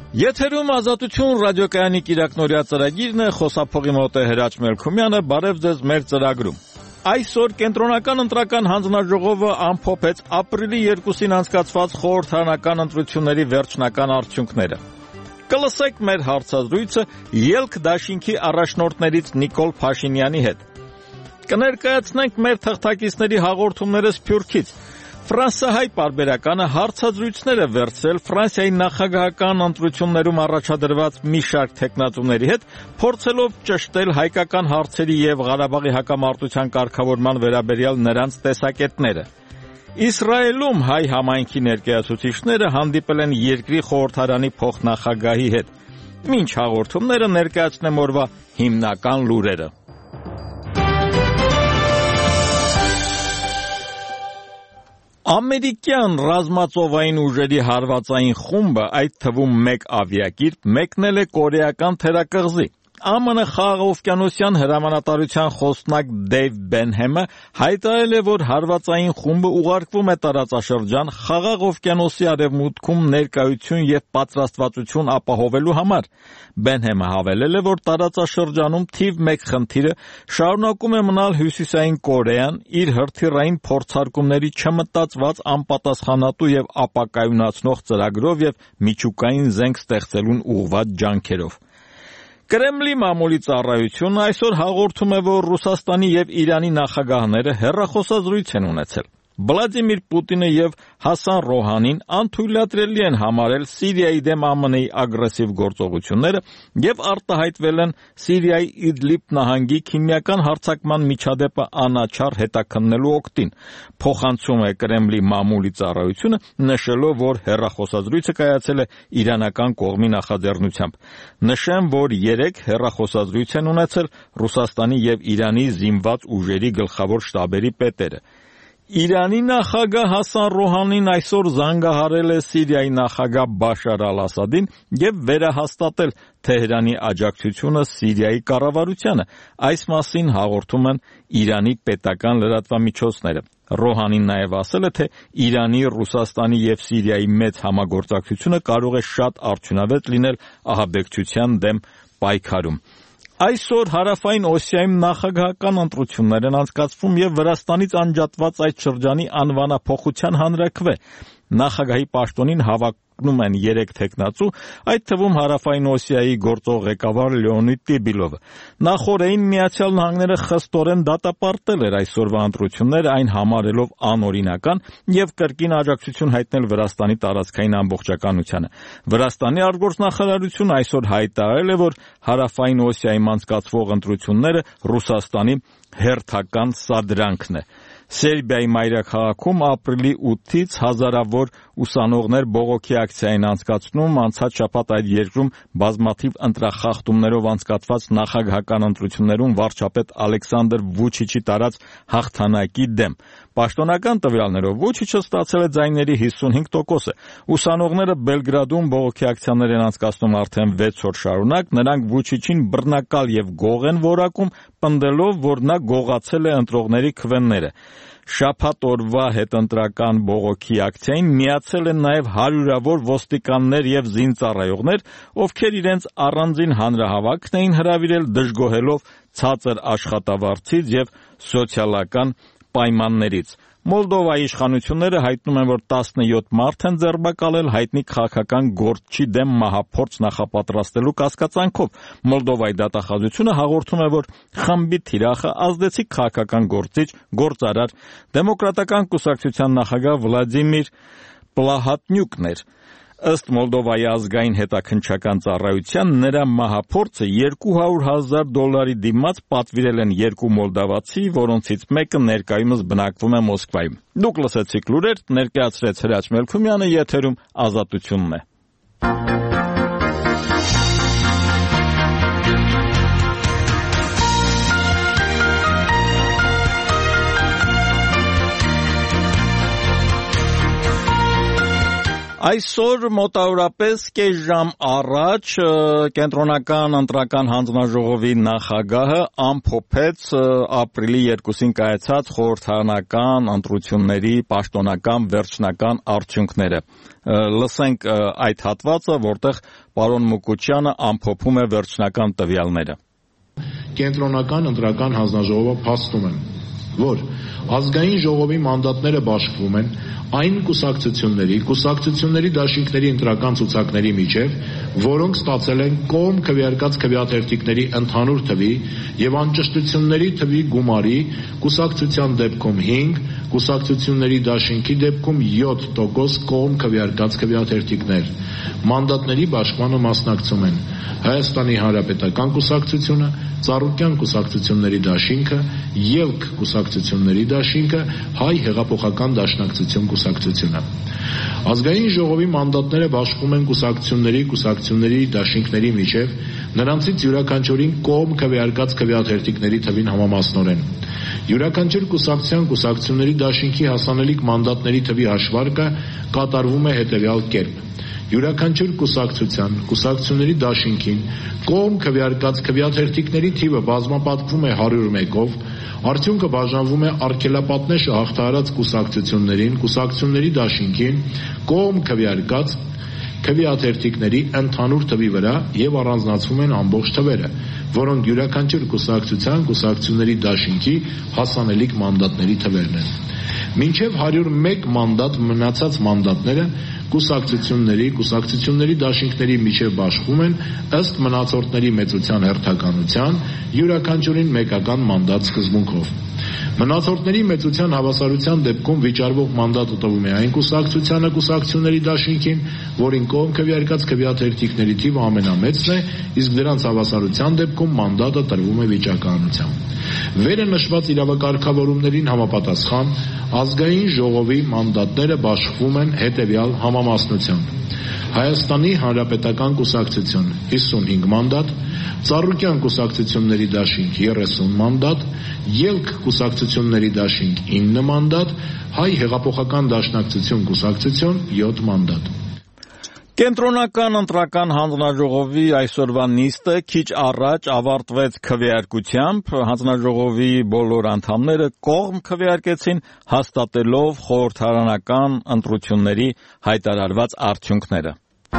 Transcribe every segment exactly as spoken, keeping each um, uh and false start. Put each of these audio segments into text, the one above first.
Եթերում Ազատություն ռադիոկայանի կիրակնօրյա ծրագիրն է, խոսափողի մոտ է Հրաչ Մելքումյանը, բարև ձեզ մեր ծրագրում։ Այսօր կենտրոնական ընտրական հանձնաժողովը ամփոփեց ապրիլի երկուսին անցկացված խորհրդարանական ընտրությունների վերջնական արդյունքները։ Կլսեք մեր հարցազրույցը Ելք դաշինքի առաջնորդներից Նիկոլ Փաշինյանի հետ։ Կներկայացնենք մեր թղթակիցների հաղորդումները Սփյուռքից։ Ֆրանսահայ պարբերականը հարցազրույցներ է վերցրել Ֆրանսիայի նախագահական ընտրություններում առաջադրված մի շարք թեկնածուների հետ, փորձելով ճշտել հայկական հարցերի եւ Ղարաբաղի հակամարտության կարգավորման վերաբերյալ նրանց տեսակետները։ Իսրայելում հայ համայնքի ներկայացուցիչները հանդիպել են երկրի խորհրդարանի փոխնախագահի հետ։ Մինչ հաղորդումները ներկայացնեմ օրվա հիմնական լուրերը։ Ամերիկյան ռազմածովային ուժերի հարվածային խումբը, այդ թվում մեկ ավիակիրպ, մեկնել է կորեական թերակղզի։ ԱՄՆ խաղաղօվկիանոսյան հրամանատարության խոսնակ Դեյվ Բենհեմը հայտարարել է, որ հարվածային խումբը ուղարկվում է տարածաշրջան Խաղաղ օվկիանոսի արևմուտքում ներկայություն եւ պատրաստվածություն ապահովելու համար։ Բենհեմը հավելել է, որ տարածաշրջանում թիվ մեկ խնդիրը շարունակում է մնալ Հյուսիսային Կորեան իր հրթիռային փորձարկումների չմտածված անպատասխանատու եւ ապակայունացնող ծրագրով եւ միջուկային զենք ստեղծելուն ուղղված ջանքերով։ Կրեմլի մամուլի ծառայությունը այսօր հաղորդում է, որ Ռուսաստանի եւ Իրանի նախագահները հեռախոսազրույց են ունեցել։ Վլադիմիր Պուտինը եւ Հասան Ռոհանին անթույլատրելի են համարել Սիրիայի դեմ ԱՄՆ-ի ագրեսիվ գործողությունները եւ արտահայտվել են Սիրիայի Իդլիբ նահանգի քիմիական հարձակման միջադեպը անաչառ հետաքննելու օգտին, փոխանցում է Կրեմլի մամուլի ծառայությունը, նշելով, որ հեռախոսազրույցը կայացել է իրանական կողմի նախաձեռնությամբ։ Նշեմ, որ երեք հեռախոսազրույց են ունեցել Ռուսաստանի եւ Իրանի զինված ուժերի գլխավոր շտաբերի պետերը։ Իրանի նախագահ Հասան Ռոհանին այսօր զանգահարել է Սիրիայի նախագահ Բաշար Ալ-Ասադին եւ վերահաստատել Թեհրանի աջակցությունը Սիրիայի կառավարությանը։ Այս մասին հաղորդում են Իրանի պետական լրատվամիջոցները։ Ռոհանին նաև ասել է, թե Իրանի, Ռուսաստանի եւ Սիրիայի մեծ համագործակցությունը կարող է շատ արդյունավետ լինել ահաբեկչության դեմ պայքարում։ Այսօր Հարավային Օսիայում նախագահական ընտրություններ են անցկացվում եւ Վրաստանից անջատված այդ շրջանի անվանափոխության հանրաքվե։ Նախագահի պաշտոնին հավակնում են երեք թեկնածու, այդ թվում Հարավային Օսիայի գործող ղեկավար Լեոնիդ Տիբիլովը։ Նախորդին Միացյալ Նահանգները խստորեն դատապարտել էր այսօրվա ընտրությունները, այն համարելով անօրինական եւ կրկին աջակցություն հայտնել Վրաստանի տարածքային ամբողջականությանը։ Վրաստանի արտգործնախարարությունը այսօր հայտարարել է, որ Հարավային Օսիայում անցկացվող ընտրությունները Ռուսաստանի հերթական սադրանքն է։ Սերբիայի մայրաքաղաքում ապրիլի ութից հազարավոր ուսանողներ բողոքի ակցիա են անցկացնում անցած շաբաթ այդ երկրում բազմաթիվ ընտրախախտումներով անցկացված նախագահական ընտրություններում վարչապետ Ալեքսանդր Վուչիչի տարած հաղթանակի դեմ։ Պաշտոնական տվյալներով Վուչիչը ստացել է ձայների հիսունհինգ տոկոսը։ Ուսանողները Բելգրադում բողոքի ակցիաներ են անցկացնում արդեն վեց օր շարունակ, նրանք Վուչիչին բռնակալ եւ գող են որակում, պնդելով, որ նա գողացել է ընտրողների քվեները։ Շաբաթ օրվա հետընտրական բողոքի ակցիային միացել են նաև հարյուրավոր ոստիկաններ եւ զինծառայողներ, ովքեր իրենց առանձին հանրահավաքն էին հրավիրել դժգոհելով ցածր աշխատավարձից եւ սոցիալական պայմաններից։ Մոլդովայի իշխանությունները հայտնում են, որ տասնյոթ մարդ են ձերբակալել հայտնի քաղաքական գործչի դեմ մահափորձ նախապատրաստելու կասկածանքով։ Մոլդովայի դատախազությունը հաղորդում է, որ խմբի թիրախը ազդեցիկ քաղաքական գործիչ, գործարար, դեմոկրատական կուսակցության նախագահ Վլադիմիր Պլահատնյուկն էր։ Ըստ Մոլդովայի ազգային հետաքննչական ծառայության նրա մահափորձը երկու հարյուր հազար դոլարի դիմաց պատվիրել են երկու մոլդավացի, որոնցից մեկը ներկայումս բնակվում է Մոսկվայում։ Դուք լսեցիք լուրեր, ներկայացրեց Հրաչ Մելքումյանը, եթերում Ազատությունն է։ Այսօր մոտավորապես կես ժամ առաջ կենտրոնական ընտրական հանձնաժողովի նախագահը ամփոփեց ապրիլի երկուսին կայացած խորհրդարանական ընտրությունների պաշտոնական վերջնական արդյունքները։ Լսենք այդ հատվածը, որտեղ պարոն Մուկուչյանը ամփոփում է վերջնական տվյալները։ Կենտրոնական ընտրական հանձնաժողովը փաստում է, որ ազգային ժողովի մանդատները բաշխվում են այն կուսակցությունների, կուսակցությունների դաշինքների ընտրական ցուցակների միջև, որոնք ստացել են կողմ քվեարկած քվեաթերթիկների ընդհանուր թվի եւ անճշտությունների թվի գումարի կուսակցության դեպքում հինգ, կուսակցությունների դաշինքի դեպքում յոթ տոկոս կողմ քվեարկած քվեաթերթիկներ։ Մանդատների բաշխմանը մասնակցում են Հայաստանի Հանրապետական կուսակցությունը, Ծառուկյան կուսակցությունների դաշինքը, Ելք կուսակցությունների դաշինքը, Հայ հեղափոխական դաշնակցություն կուսակցությունը։ Ազգային ժողովի մանդատները բաշխվում են կուսակցությունների, կուսակցությունների դաշինքների միջև, նրանցից յուրաքանչյուրին կողմ քվեարկած քվեաթերթիկների թվին համամասնորեն։ Յուրաքանչյուր կուսակցության կուսակցությունների դաշինքի հասանելիք մանդատների թվի հաշվարկը կատարվում է հետևյալ կերպ։ Յուրաքանչյուր կուսակցության, կուսակցությունների դաշինքին կողմ քվեարկած քվեաթերթիկների թիվը բազմապատկվում է հարյուր մեկով, արդյունքը բաժանվում է արգելապատնեշը հաղթահարած կուսակցություններին, կուսակցությունների դաշինքին կողմ քվեարկած քվեաթերթիկների ընդհանուր թվի վրա եւ առանձնացվում են ամբողջ թվերը, որոնք յուրաքանչյուր կուսակցության, կուսակցությունների դաշինքի հասանելիք մանդատների թվերն են։ Մինչև հարյուր մեկ մանդատ մնացած մանդատները կուսակցությունների, կուսակցությունների դաշինքների միջև բաշխվում են ըստ մնացորդների մեծության հերթականության, յուրաքանչյուրին մեկական մանդատ սկզբունքով։ Մնացորդների մեծության հավասարության դեպքում վիճարվող մանդատը տրվում է այն կուսակցությանը, կուսակցությունների դաշինքին, որին կողմ քվեարկած քվեաթերթիկների թիվը ամենամեծն է, իսկ դրանց հավասարության դեպքում մանդատը տրվում է վիճակահանությամբ։ Վերը նշված իրավակարգավորումներին համապատասխան ազգային ժողովի մանդատները բաշխվում են հետևյալ համամասնությամբ։ Հայաստանի Հանրապետական կուսակցություն հիսունհինգ մանդատ, Ծառուկյան կուսակցությունների դաշինք երեսուն մանդատ, Ելք կուսակցությունների դաշինք ինը մանդատ, Հայ հեղափոխական դաշնակցություն կուսակցություն յոթ մանդատ։ Կենտրոնական ընտրական հանձնաժողովի այսօրվա նիստը քիչ առաջ ավարտվեց քվեարկությամբ, հանձնաժողովի բոլոր անդամները կողմ քվեարկեցին, հաստատելով խորհրդարանական ընտրությունների հայտարարված արդյունքները։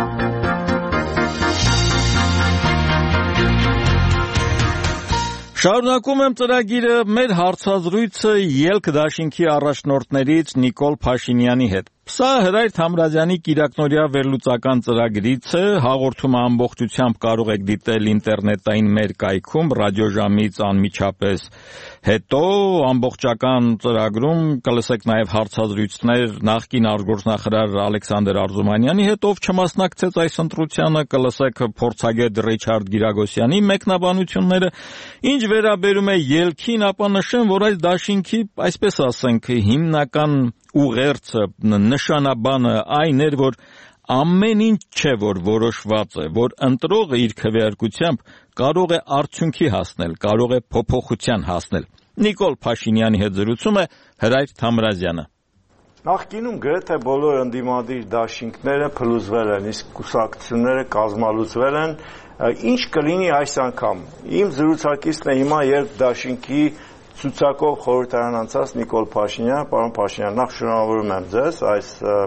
Շարունակում եմ ծրագիրը մեր հարցազրույցը Ելք դաշինքի առաջնորդներից Նիկոլ Փաշինյանի հետ։ Սա Հրայր Թամրազյանի կիրակնօրյա վերլուծական ծրագրից է, հաղորդումը ամբողջությամբ կարող եք դիտել ինտերնետային մեր կայքում, ռադիոժամից անմիջապես հետո ամբողջական ծրագրում կլսեք նաև հարցազրույցներ նախկին արտգործնախարար Ալեքսանդր Արզումանյանի հետ, ով չմասնակցեց այս ընտրությանը, կլսեք փորձագետ Ռիչարդ Գիրագոսյանի մեկնաբանությունները։ Ինչ վերաբերում է Ելքին, ապա նշեմ, որ այս դաշինքի, այսպես ասենք, հիմնական ուղերձը, նշանաբանը այն էր, որ ամեն ինչ չէ, որ որոշված է, որ ընտրողը իր քվեարկությամբ կարող է արդյունքի հասնել, կարող է փոփոխության հասնել։ Նիկոլ Փաշինյանի հետ զրուցում է Հրայր Թամրազյանը։ Նախկինում գրեթե բոլոր ընդդիմադիր դաշինքները փլուզվել են, իսկ կուսակցությունները կազմալուծվել են։ Ինչ կլինի այս անգամ։ Իմ զրուցակիցն է հիմա Ելք դաշինքի ցուցակով խորհրդարան անցած Նիկոլ Փաշինյան, պարոն Փաշինյան, նախ շնորհավորում եմ ձեզ այս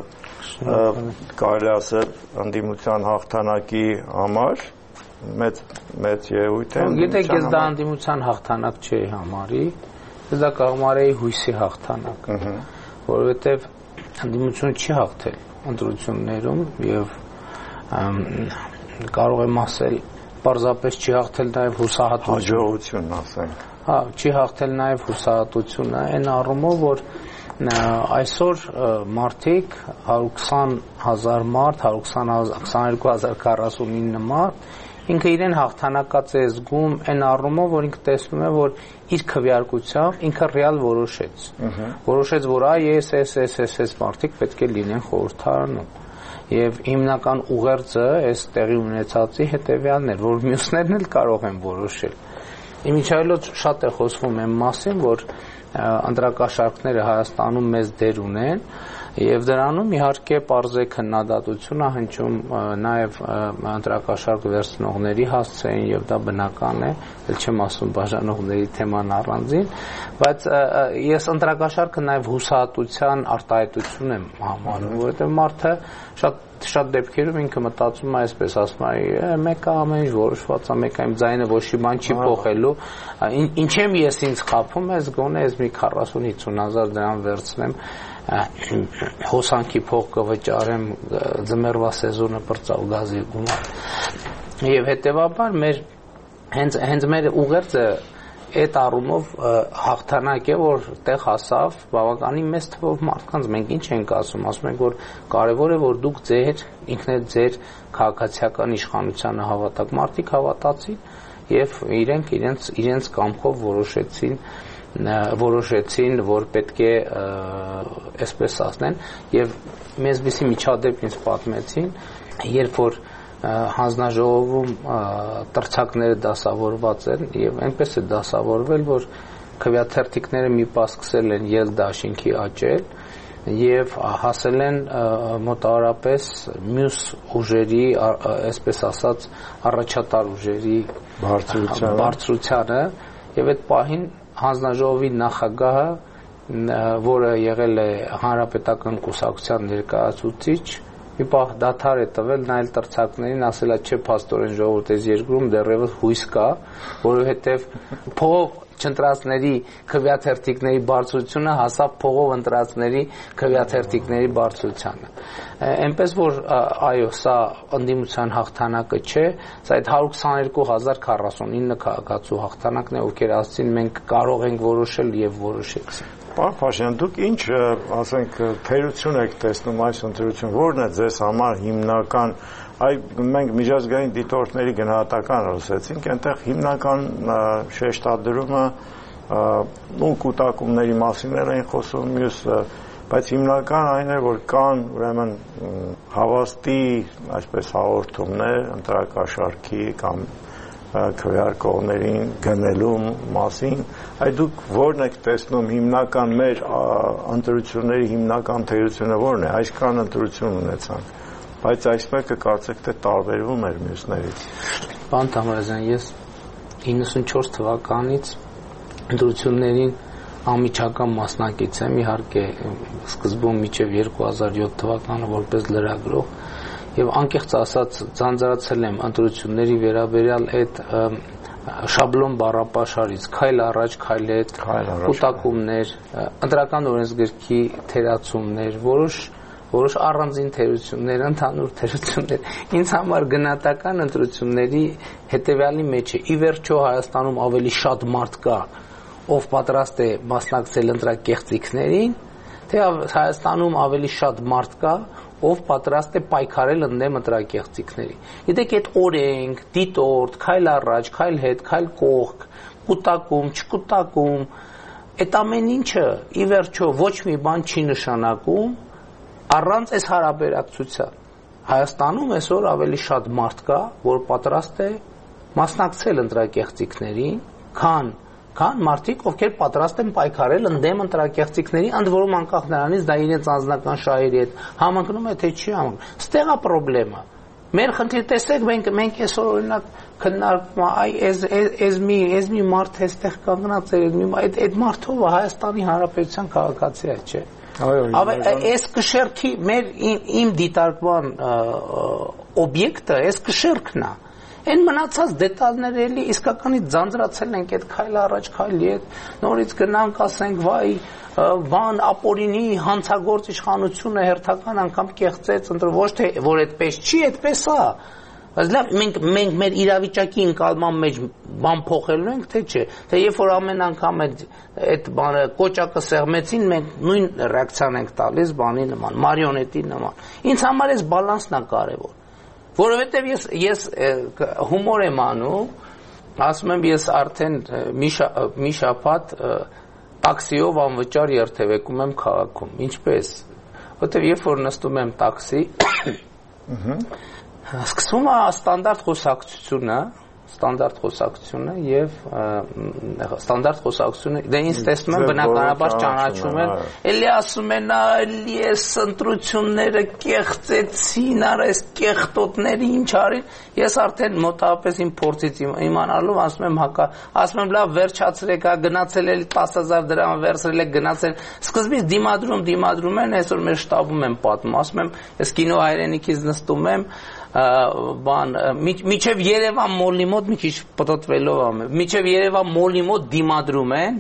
կարելի ասել ընդդիմության հաղթանակի համար, մեծ մեծ երևույթ է։ Գիտեք, ես դա ընդդիմության հաղթանակ չէի համարի, ես դա կհամարեի հույսի հաղթանակ, որովհետև ընդդիմությունը չի հաղթել ընտրություններում եւ կարող եմ ասել պարզապես չի հաղթել նաև հուսահատությունը։ Հաջողությունն ասենք։ Հա, չի հաղթել նաև հուսահատությունը, այն առումով, որ այսօր մարդիկ հարյուր քսան հազար մարդ, հարյուր քսաներկու հազար քառասունինը մարդ, ինքը իրեն հաղթանակած է զգում այն առումով, որ ինքը տեսնում է, որ իր քվեարկությամբ ինքը ռեալ որոշեց։ Որոշեց, որ այ ես, ես, ես, ես, ես մարդիկ պետք է լինեն խորհրդարանում։ Եվ հիմնական ուղերձը այս տեղի ունեցածի հետևյալն էր, որ մյուսներն էլ կարող են որոշել։ Իմիջայլոց շատ է խոսվում այն մասին, որ ընտրակաշարքները Հայաստանում մեծ դեր ունեն, Եվ դրանում իհարկե պարզ է քննադատությունը հնչում նաև ընտրակաշառք վերցնողների հասցեին եւ դա բնական է, ել չեմ ասում բաժանողների թեման առանձին, բայց ես ընտրակաշառքը նաև հուսահատության արտահայտություն եմ համարում, որովհետեւ մարդը շատ շատ դեպքերում ինքը մտածում է այսպես ասում է մեկը ամեն ինչ որոշված է, մեկը իմ ձայնը ոչ մի բան չի փոխելու, ինչ եմ ես ինձ խափում, ես գոնե ես մի քառասուն հիսուն հազար դրամ վերցնեմ հոսանքի փող կվճարեմ ձմեռվա սեզոնը պրծալ գազի գումար եւ հետեւաբար մեր հենց հենց մեր ուղերձը այդ առումով հաղթանակ է որ տեղ հասավ բավականին մեծ թվով մարդկանց մենք ինչ ենք ասում ասում ենք որ կարևոր է որ դուք ձեր ինքներդ ձեր քաղաքացիական իշխանությանը հավատաք մարդիկ հավատացին եւ իրենք իրենց իրենց կամքով որոշեցին որոշեցին որ պետք է այսպես ասեն եւ մեզնիսի միջադեպ ինձ պատմեցին երբ որ հանձնաժողովում տրցակները դասավորված են եւ այնպես է դասավորվել որ քվեաթերթիկները մի պահ սկսել են ել դաշինքի աճել եւ հասել են մոտավորապես մյուս ուժերի այսպես ասած առաջատար ուժերի բարձրությանը բարձրությանը եւ այդ պահին հանձնաժողովի նախագահը որը եղել է հանրապետական կուսակցության ներկայացուցիչ մի պահ դադար է տվել նայել տրցակներին ասել է չէ փաստորեն ժողովուրդ այս երկրում դեռևս հույս կա որովհետև փող չընտրածների քվեաթերթիկների բարձրությունը հասավ փողով ընտրածների քվեաթերթիկների բարձրությանը այնպես որ այո սա ընդդիմության հաղթանակը չէ սա այդ հարյուր քսաներկու հազար քառասունինը քաղաքացու հաղթանակն է ովքեր ասցին մենք կարող ենք որոշել եւ որոշեցին Պարոն Փաշինյան, դուք ինչ, ասենք, թերություն եք տեսնում այս ընտրություն, որն է ձեզ համար հիմնական, այ մենք միջազգային դիտորդների գնահատական լսեցինք, այնտեղ հիմնական շեշտադրումը ու կուտակումների մասին էին խոսում, մյուս, բայց հիմնական այն է, որ կան ուրեմն հավաստի, այսպես հաղորդումներ, ընտրակաշառքի կամ քվեարկողներին գնելու մասին, այդ դուք որն եք տեսնում հիմնական մեր ընտրությունների հիմնական թերությունը որն է, այսքան ընտրություն ունեցանք, բայց այս մեկը կարծեք թե տարբերվում էր մյուսներից։ Պարոն Թամարազյան, ես իննսունչորս թվականից ընտրություններին անմիջական մասնակից եմ, իհարկե սկզբում մինչև երկու հազար յոթ թվականը որպես լրագրող եւ անկեղծ ասած ձանձրացել եմ ընտրությունների վերաբերյալ այդ շաբլոն բառապաշարից քայլ առաջ քայլ հետ կուտակումներ ընտրական օրենսգրքի թերացումներ որոշ որոշ առանձին թերություններ ընդհանուր թերություններ ինձ համար գնահատական ընտրությունների հետեւյալի մեջ է ի վերջո Հայաստանում ավելի շատ մարդ կա ով պատրաստ է մասնակցել ընտրակեղծիքներին թե Հայաստանում ավելի շատ մարդ կա ով պատրաստ է պայքարել ընդդեմ ընտրակեղծիքների։ Գիտեք, այդ օրենք, դիտորդ, քայլ առաջ, քայլ հետ, քայլ կողք, կուտակում, չկուտակում, այդ ամեն ինչը ի վերջո ոչ մի բան չի նշանակում առանց այս հարաբերակցության։ Հայաստանում այսօր ավելի շատ մարդ կա, որ պատրաստ է մասնակցել ընտրակեղծիքներին, քան Քան մարդիկ, ովքեր պատրաստ են պայքարել ընդդեմ ընտրակեղծիքների, ընդ որում անկախ նրանից դա իրենց անձնական շահերի հետ համընկնում է թե չի համընկնում։ Ստեղ է խնդրեմը։ Մեր խնդիր տեսեք, մենք մենք այսօր օրինակ քննարկում այ այս այս մի այս մի մարդ էստեղ կանգնած է, մի այդ այդ մարդով Հայաստանի Հանրապետության քաղաքացի է, չէ։ Այո, այս կշերքի մեր իմ դիտարկման օբյեկտը այս կշերքն է։ Այն մնացած դետալները էլի իսկականից ձանձրացել ենք այդ քայլ առաջ քայլի հետ նորից գնանք ասենք վայ բան ապօրինի հանցագործ իշխանությունը հերթական անգամ կեղծեց ընտրել ոչ թե որ այդպես չի այդպես է բայց լավ մենք մենք մեր իրավիճակի ընկալման մեջ բան փոխելու ենք թե չէ թե երբ որ ամեն անգամ այդ այդ բանը կոճակը սեղմեցին մենք նույն ռեակցիան ենք տալիս բանի նման մարիոնետի նման ինձ համար էս բալանսն է կարևոր որովհետև ես ես հումոր եմ անում, ասում եմ ես արդեն մի մի շաբաթ տաքսիով անվճար երթևեկում եմ քաղաքում, ինչպես, որովհետև երբ որ նստում եմ տաքսի, սկսվում է ստանդարտ խոսակցությունը, ստանդարտ խոսակցությունը եւ ստանդարտ խոսակցությունը դե ինձ տեսնում եմ բնականաբար ճանաչում են էլի ասում են էլի էս ընտրությունները կեղծեցին արա էս կեղտոտների ինչ արին ես արդեն մոտավորապես իմ փորձից իմանալով ասում եմ հակա ասում եմ լավ վերջացրեք հա գնացել էլի տասը հազար դրամ վերցրել եք գնացել սկզբից դիմադրում դիմադրում են այսօր մեր շտաբում եմ պատմում ասում եմ ես կինո հայրենիքից նստում եմ բան միջև Երևան մոլի մոտ մի քիչ պտտվելով ամ միջև Երևան մոլի մոտ դիմադրում են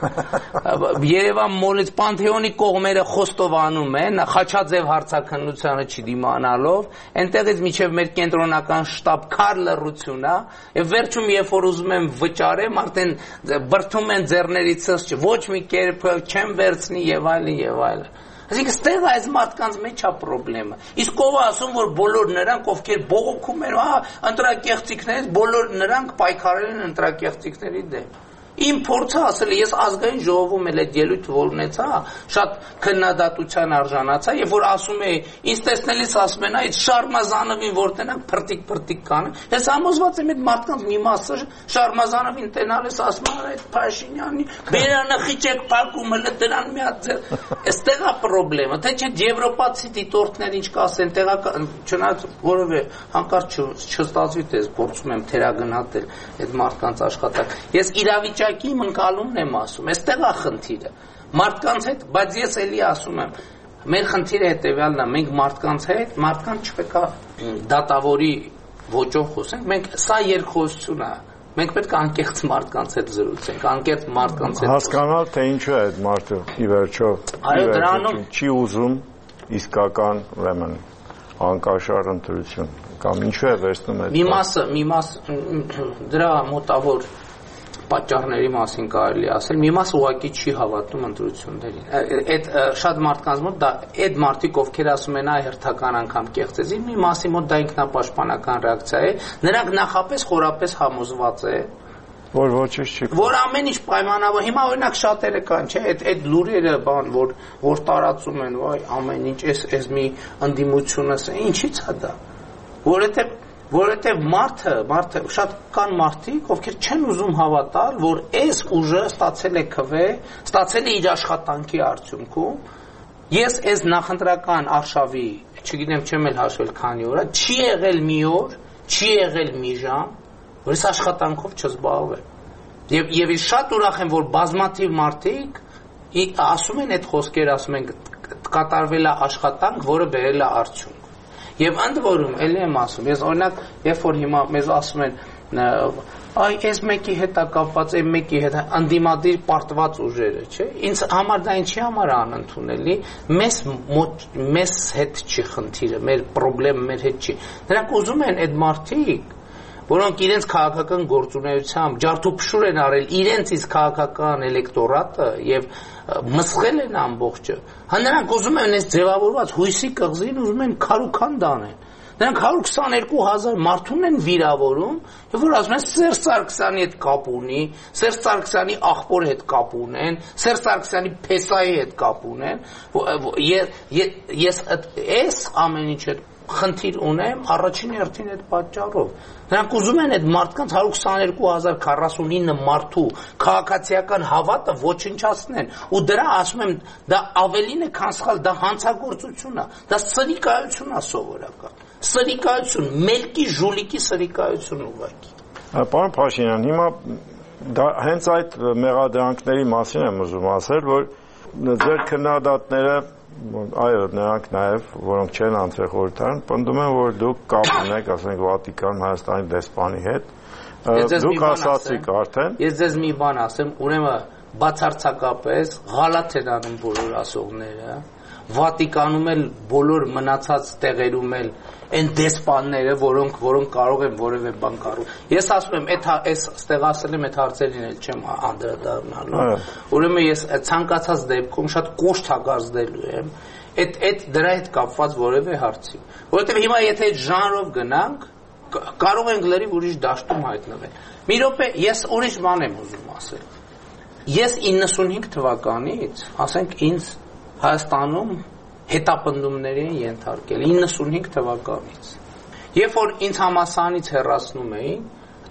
Երևան մոլից Պանթեոնի կողմերը խոստովանում են Խաչաձև հարցաքննությանը չդիմանալով այնտեղից միջև մեր կենտրոնական շտաբ քար լռություն է եւ վերջում երբ որ ուզում եմ վճարեմ արդեն բրթում են ձեռներիցս ոչ մի կերպ չեմ վերցնի եւ այլն եւ այլն Այսինքն ստեղ այս մարդկանց մեջ է խնդրեմը։ Իսկ ով ասում որ բոլոր նրանք ովքեր բողոքում են, հա, ընտրակեղծիքներից բոլոր նրանք պայքարել են ընտրակեղծիքների դեմ։ Իմ փորձը ասել ես ազգային ժողովում էլ այդ ելույթը որ ունեցա, շատ քննադատության արժանացա, եւ որ ասում է, ինձ տեսնելիս ասում են, այդ Շարմազանովին որ տնանք փրտիկ-փրտիկ կան, ես համոզված եմ այդ մարդկանց մի մասը Շարմազանովին տնալես ասում են այդ Փաշինյանի բերանը խիճեք փակում հələ դրան մի հատ ձեր, այստեղ է խնդրեմը, թե չէ եվրոպացի դիտորդներ ինչ կասեն, տեղական չնայած որևէ հանկարծ չստացվի դες փորձում եմ թերագնահատել այդ մարդկանց աշխատանք։ Ես իրավիճակի մնկալումն եմ ասում, այստեղ է խնդիրը։ Մարդկանց հետ, բայց ես էլի ասում եմ, մեր խնդիրը հետևյալն է, մենք մարդկանց հետ, մարդկանց չպետք է դատավորի ոճով խոսենք, մենք սա երկխոսություն է։ Մենք պետք է անկեղծ մարդկանց հետ զրուցենք, անկեղծ մարդկանց հետ հասկանալ, թե ինչու է այդ մարդը ի վերջո չի ուզում իսկական, ուրեմն, անկաշար ընտրություն, կամ ինչու է վերցնում այդ։ Մի մասը, մի մաս դրա մոտավոր պատճառների մասին կարելի ասել, մի մաս ուղղակի չի հավատում ընտրություններին։ Այդ շատ մարդկանց մոտ դա այդ մարդիկ ովքեր ասում են այ հերթական անգամ կեղծեցին, մի մասի մոտ դա ինքնապաշտպանական ռեակցիա է, նրանք նախապես խորապես համոզված է որ ոչինչ չի որ ամեն ինչ պայմանավոր հիմա օրինակ շատերը կան չէ այդ այդ լուրերը բան որ որ տարածում են վայ ամեն ինչ էս էս մի ընդդիմությունս ինչի՞ց է դա որովհետև որովհետև մարդը, մարդը շատ կան մարդիկ, ովքեր չեն ուզում հավատալ, որ այս ուժը ստացել է քվե, ստացել է իր աշխատանքի արդյունքում։ Ես այս նախընտրական արշավի, չգիտեմ, չեմ էլ հաշվել քանի օր, չի եղել մի օր, չի եղել մի ժամ, որ այս աշխատանքով չզբաղվել։ Եվ եւ ես շատ ուրախ եմ, որ բազմաթիվ մարդիկ ասում են այդ խոսքերը, ասում են կատարվել է աշխատանք, որը բերել է արդյունք։ Եվ ընդ որում էլի եմ ասում, ես օրինակ, երբ որ հիմա մեզ ասում են, այ այս մեկի հետ է կապված, այն մեկի հետ ընդդիմադիր պարտված ուժերը, չէ՞։ Ինձ համար դա ինչի համար է անընդունելի, մեզ մեզ հետ չի խնդիրը, մեր խնդրեմը մեր հետ չի։ Նրանք ուզում են այդ մարդիկ, որոնք իրենց քաղաքական գործունեությամբ ջարդուփշուր են արել իրենց իսկ քաղաքական էլեկտորատը եւ մսխել են ամբողջը։ Հա նրանք ուզում են այս ձևավորված հույսի կղզին ուզում են քարուքան դանել։ Նրանք հարյուր քսաներկու հազար մարդուն են վիրավորում, եւ որ ասում են Սերժ Սարգսյանի հետ կապ ունի, Սերժ Սարգսյանի աղբորի հետ կապ ունեն, Սերժ Սարգսյանի փեսայի հետ կապ ունեն։ Ես այս ամեն ինչ հետ խնդիր ունեմ առաջին հերթին այդ պատճառով։ Նրանք ուզում են այդ մարդկանց հարյուր քսաներկու հազար քառասունինը մարդու քաղաքացիական հավատը ոչնչացնեն ու դրա ասում եմ դա ավելին է քան սխալ, դա հանցագործություն է, դա սրիկայություն է սովորական։ Սրիկայություն, մելքի ժուլիկի սրիկայություն ուղղակի։ Պարոն Փաշինյան, հիմա դա հենց այդ մեղադրանքների մասին եմ ուզում ասել, որ ձեր քննադատները այո, նրանք նաև, որոնք չեն անցել խորհրդարան, պնդում են, որ դուք կապ ունեք, ասենք, Վատիկան Հայաստանի դեսպանի հետ։ Դուք ասացիք արդեն։ Ես ձեզ մի բան ասեմ, ուրեմն բացարձակապես ղալաթ են անում բոլոր ասողները։ Վատիկանում էլ բոլոր մնացած տեղերում էլ այն դեսպանները, որոնք որոնք կարող են որևէ բան կարող։ Ես ասում եմ, այդ այս ստեղ ասել եմ, այդ հարցերին էլ չեմ անդրադառնալու։ Ուրեմն ես ցանկացած դեպքում շատ կոշտ հագարզդելու եմ այդ այդ դրա հետ կապված որևէ հարցի։ Որովհետև հիմա եթե այդ ժանրով գնանք, կարող ենք լրիվ ուրիշ դաշտում հայտնվել։ Մի րոպե, ես ուրիշ բան եմ ուզում ասել։ Ես իննսունհինգ թվականից, ասենք ինձ Հայաստանում հետապնդումների են ենթարկել իննսունհինգ թվականից։ Երբ որ ինձ համասանից հեռացնում էին,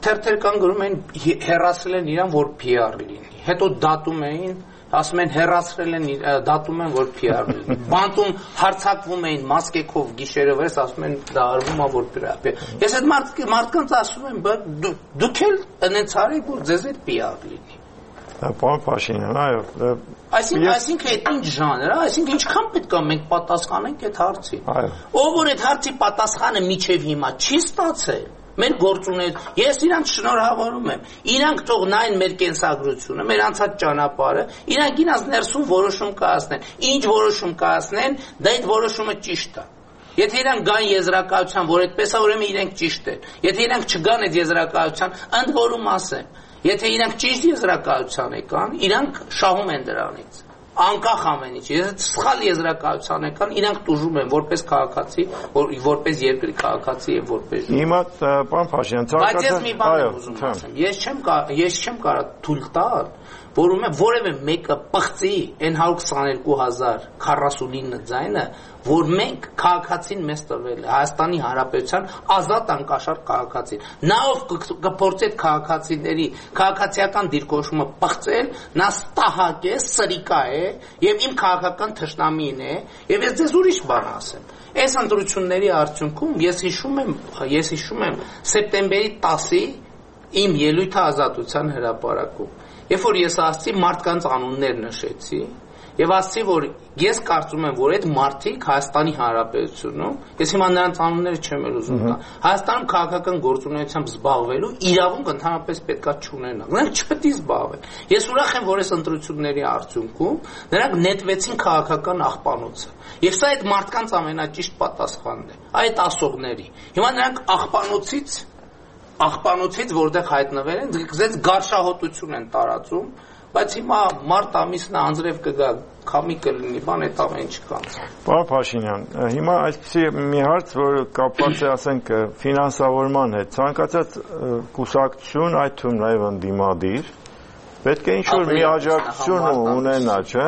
թերթեր կան գրում են հեռացրել են իրան, որ P R լինի։ Հետո դատում էին, ասում են հեռացրել են դատում են, որ P R լինի։ Բանտում հարցակվում էին մասկեքով գիշերը վեր, ասում են դա արվում է, որ P R։ Ես այդ մարդկանց ասում եմ, դուք էլ այնց արեք, որ ձեզ էլ P R լինի։ Պարոն Փաշինյան, այո։ Այսինքն այդ ինչ ժանր է, այսինքն ինչքան պետք է մենք պատասխանենք այդ հարցին։ Ով որ այդ հարցի պատասխանը միջև հիմա չի ստացել, մեր գործունեություն, ես իրանք շնորհավորում եմ, իրանք թող նայեն մեր կենսագրությունը, մեր անցած ճանապարհը, իրանք ինձ ներսում որոշում կայացնեն, ինչ որոշում կայացնեն, դա այդ որոշումը ճիշտ է։ Եթե իրանք գան եզրակացության, որ այդպես է, ուրեմն իրենք ճիշտ են։ Եթե իրանք չգան այդ եզրակացության, ընդ որում ասեմ, եթե իրանք ճիշտ եզրակացության եկան, իրանք շահում են դրանից։ Անկախ ամենից, եթե սխալ եզրակացության եկան, իրանք տուժում են որպես քաղաքացի, որպես երկրի քաղաքացի եւ որպես Հիմա պարոն Փաշինյան, բայց ես մի բան եմ ուզում ասեմ, ես չեմ ես չեմ կարող թույլ տալ, որ որևէ մեկը պղծի այն հարյուր քսաներկու հազար քառասունինը ձայնը, որ մենք քաղաքացին մեզ տվել է, Հայաստանի Հանրապետության ազատ անկաշար քաղաքացին։ Նա ով կփորձի այդ քաղաքացիների քաղաքացիական դիրքորոշումը պղծել, նա ստահակ է, սրիկա է եւ իմ քաղաքական թշնամին է, եւ ես ձեզ ուրիշ բան ասեմ։ Այս ընտրությունների արդյունքում ես հիշում եմ, ես հիշում եմ սեպտեմբերի տասի իմ ելույթը Ազատության հրապարակում։ Երբ որ ես ասացի մարդկանց անուններ նշեցի եւ ասացի, որ ես կարծում եմ, որ այդ մարդիկ Հայաստանի Հանրապետությունում, ես հիմա նրանց անունները չեմ էլ ուզում տալ, Հայաստանում քաղաքական գործունեությամբ զբաղվելու իրավունք ընդհանրապես պետքա չունենան։ Նրանք չպետք է զբաղվեն։ Ես ուրախ եմ, որ այս ընտրությունների արդյունքում նրանք նետվեցին քաղաքական աղբանոցը։ Եվ սա այդ մարդկանց ամենաճիշտ պատասխանն է, այդ ասողների։ Հիմա նրանք աղբանոցից աղբանոցից որտեղ հայտնվել են, դրանք գարշահոտություն են տարածում, բայց հիմա մարտ ամիսն անձրև կգա, քամի կլինի, բան այդ ամեն ինչ կա։ Պարոն Փաշինյան, հիմա այսպեսի մի հարց, որ կապված է, ասենք, ֆինանսավորման հետ, ցանկացած կուսակցություն, այդ թվում նաև ընդդիմադիր, պետք է ինչ-որ մի աջակցություն ունենա, չէ՞։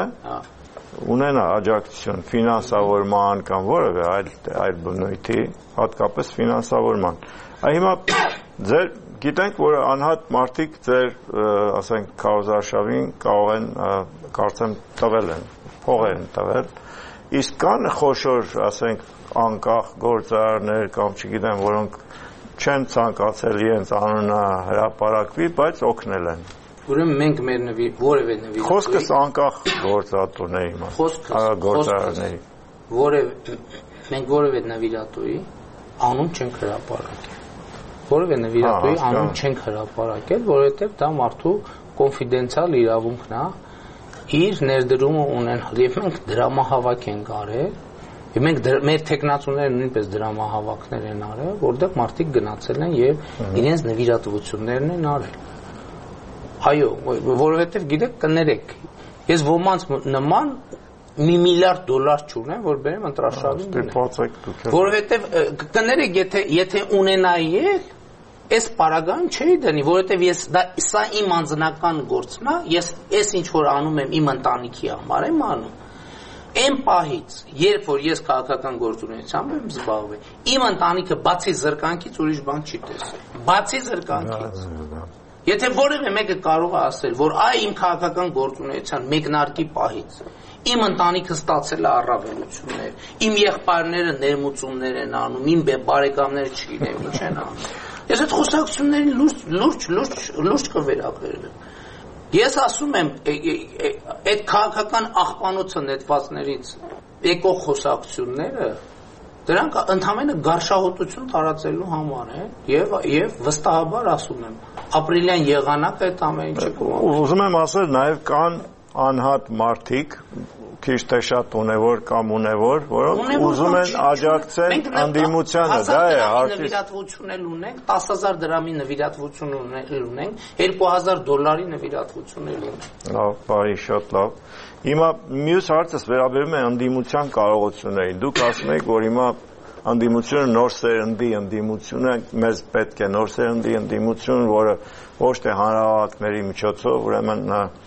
Ունենա աջակցություն ֆինանսավորման կամ որևէ այլ այլ բնույթի, հատկապես ֆինանսավորման։ Հիմա ձեր գիտենք, որ անհատ մարդիկ ձեր, ասենք, քարոզարշավին կարող են, կարծեմ, տվել են, փող են տվել, իսկ կան խոշոր, ասենք, անկախ գործարարներ կամ չգիտեմ, որոնք չեն ցանկացել իրենց անունը հրապարակվի, բայց օգնել են։ Ուրեմն մենք մեր նվի որևէ նվիրատուի Խոսքս անկախ գործատուների մաս, գործարարների։ Որևէ մենք որևէ նվիրատուի անուն չենք հրապարակել։ Որևէ նվիրատուի անուն չենք հրապարակել, որովհետև դա մարդու կոնֆիդենցիալ իրավունքն է իր ներդրումը ունենալ։ Եվ մենք դրամահավաք ենք արել, եւ մենք մեր տեխնացուները նույնպես դրամահավաքներ են արել, որտեղ մարդիկ գնացել են եւ իրենց նվիրատվություններն են արել։ Այո, որովհետև գիտեք, կներեք, ես ոմանց նման մի միլիարդ դոլար չունեմ, որ բերեմ ընտրաշավին դնեմ։ Որովհետև կներեք, եթե եթե ունենայի էլ, այս պարագան չէի դնի, որովհետև ես դա սա իմ անձնական գործն է, ես այս ինչ որ անում եմ իմ ընտանիքի համար եմ անում։ Այն պահից, երբ որ ես քաղաքական գործունեությամբ եմ զբաղվել, իմ ընտանիքը բացի զրկանքից ուրիշ բան չի տեսել։ Բացի զրկանքից։ Եթե որևէ մեկը կարող է ասել, որ այ իմ քաղաքական գործունեության մեկնարկի պահից իմ ընտանիքը ստացել է առավելություններ, իմ եղբայրները ներմուծումներ են անում, իմ բարեկամները չգիտեմ ինչ են անում։ Ես այդ խոսակցություններին լուրջ լուրջ լուրջ լուրջ կվերաբերեմ։ Ես ասում եմ, այդ քաղաքական աղբանոցը նետվածներից եկող խոսակցությունները դրանք ընդհանրապես գարշահոտություն տարածելու համար են եւ եւ վստահաբար ասում եմ ապրիլյան եղանակ այդ ամեն ինչը կողմ։ Ուզում եմ ասել նաեւ կան անհատ մարդիկ քիչ թե շատ ունևոր կամ ունևոր, որոնք ուզում են աջակցեն անդիմությանը, դա է հարցը։ Նվիրատվություն էլ ունենք, տասը հազար դրամի նվիրատվություն ունենք, երկու հազար դոլարի նվիրատվություն էլ ունենք։ Լավ, բարի, շատ լավ։ Հիմա մյուս հարցս վերաբերում է անդիմության կարողություններին։ Դուք ասում եք, որ հիմա անդիմությունը նոր սերնդի ընդդիմություն է, մեզ պետք է նոր սերնդի ընդդիմություն, որը ոչ թե հանրահավաքների միջոցով, ուրեմն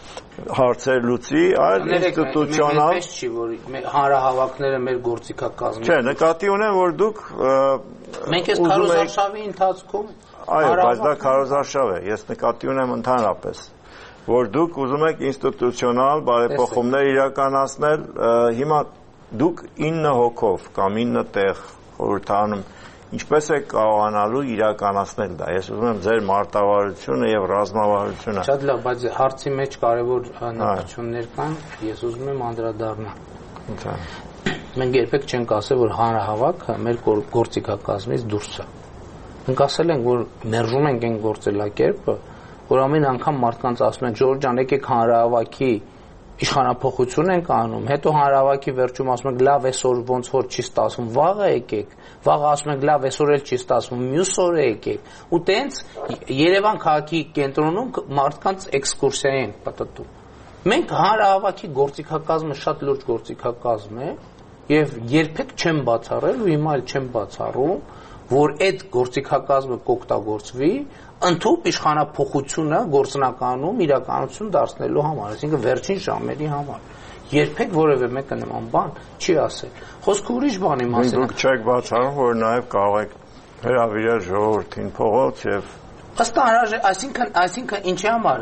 հարցեր լուծի, այլ ինստիտուցիոնալ։ Մենք չի, որ հանրահավաքները մեր գործիքակազմում։ Չէ, նկատի ունեմ, որ դուք մենք այս քարոզարշավի ընթացքում այո, բայց դա քարոզարշավ է, ես նկատի ունեմ ընդհանրապես, որ դուք ուզում եք ինստիտուցիոնալ բարեփոխումներ իրականացնել, հիմա դուք ինը հոգով կամ ինը տեղ խորհրդանում ինչպես է կարողանալու իրականացնել դա։ Ես ուզում եմ ձեր մարտավարությունը եւ ռազմավարությունը։ Շատ լավ, բայց հարցի մեջ կարևոր նկատություններ կան, ես ուզում եմ անդրադառնալ։ Մենք երբեք չենք ասել, որ հանրահավաքը մեր գործիքակազմից դուրս է։ Մենք ասել ենք, որ մերժում ենք այն գործելակերպը, որ ամեն անգամ մարդկանց ասում ենք, Ժորժ ջան, եկեք հանրահավաքի իշխանափոխություն ենք անում, հետո հանրահավաքի վերջում ասում ենք, լավ, այսօր ոնց որ չի ստացվում, վաղը եկեք, վաղը ասում ենք, լավ, այսօր էլ չի ստացվում, մյուս օրը եկեք, ու տենց Երևան քաղաքի կենտրոնում մարդկանց էքսկուրսիա են պատտում։ Մենք հանրահավաքի գործիքակազմը շատ լուրջ գործիքակազմ է, եւ երբեք չեմ բացառել ու հիմա էլ չեմ բացառում, որ այդ գործիքակազմը կօգտագործվի ընդհանուր իշխանափոխությունը գործնականում իրականություն դարձնելու համար, այսինքն վերջին ժամերի համար։ Երբեք որևէ մեկը նման բան չի ասել։ Խոսքը ուրիշ բանի մասին է։ Դուք չեք բացառում, որ նաև կարող եք հրավիրել ժողովրդին փողոց եւ ըստ անհրաժեշտ, այսինքն, այսինքն ինչի համար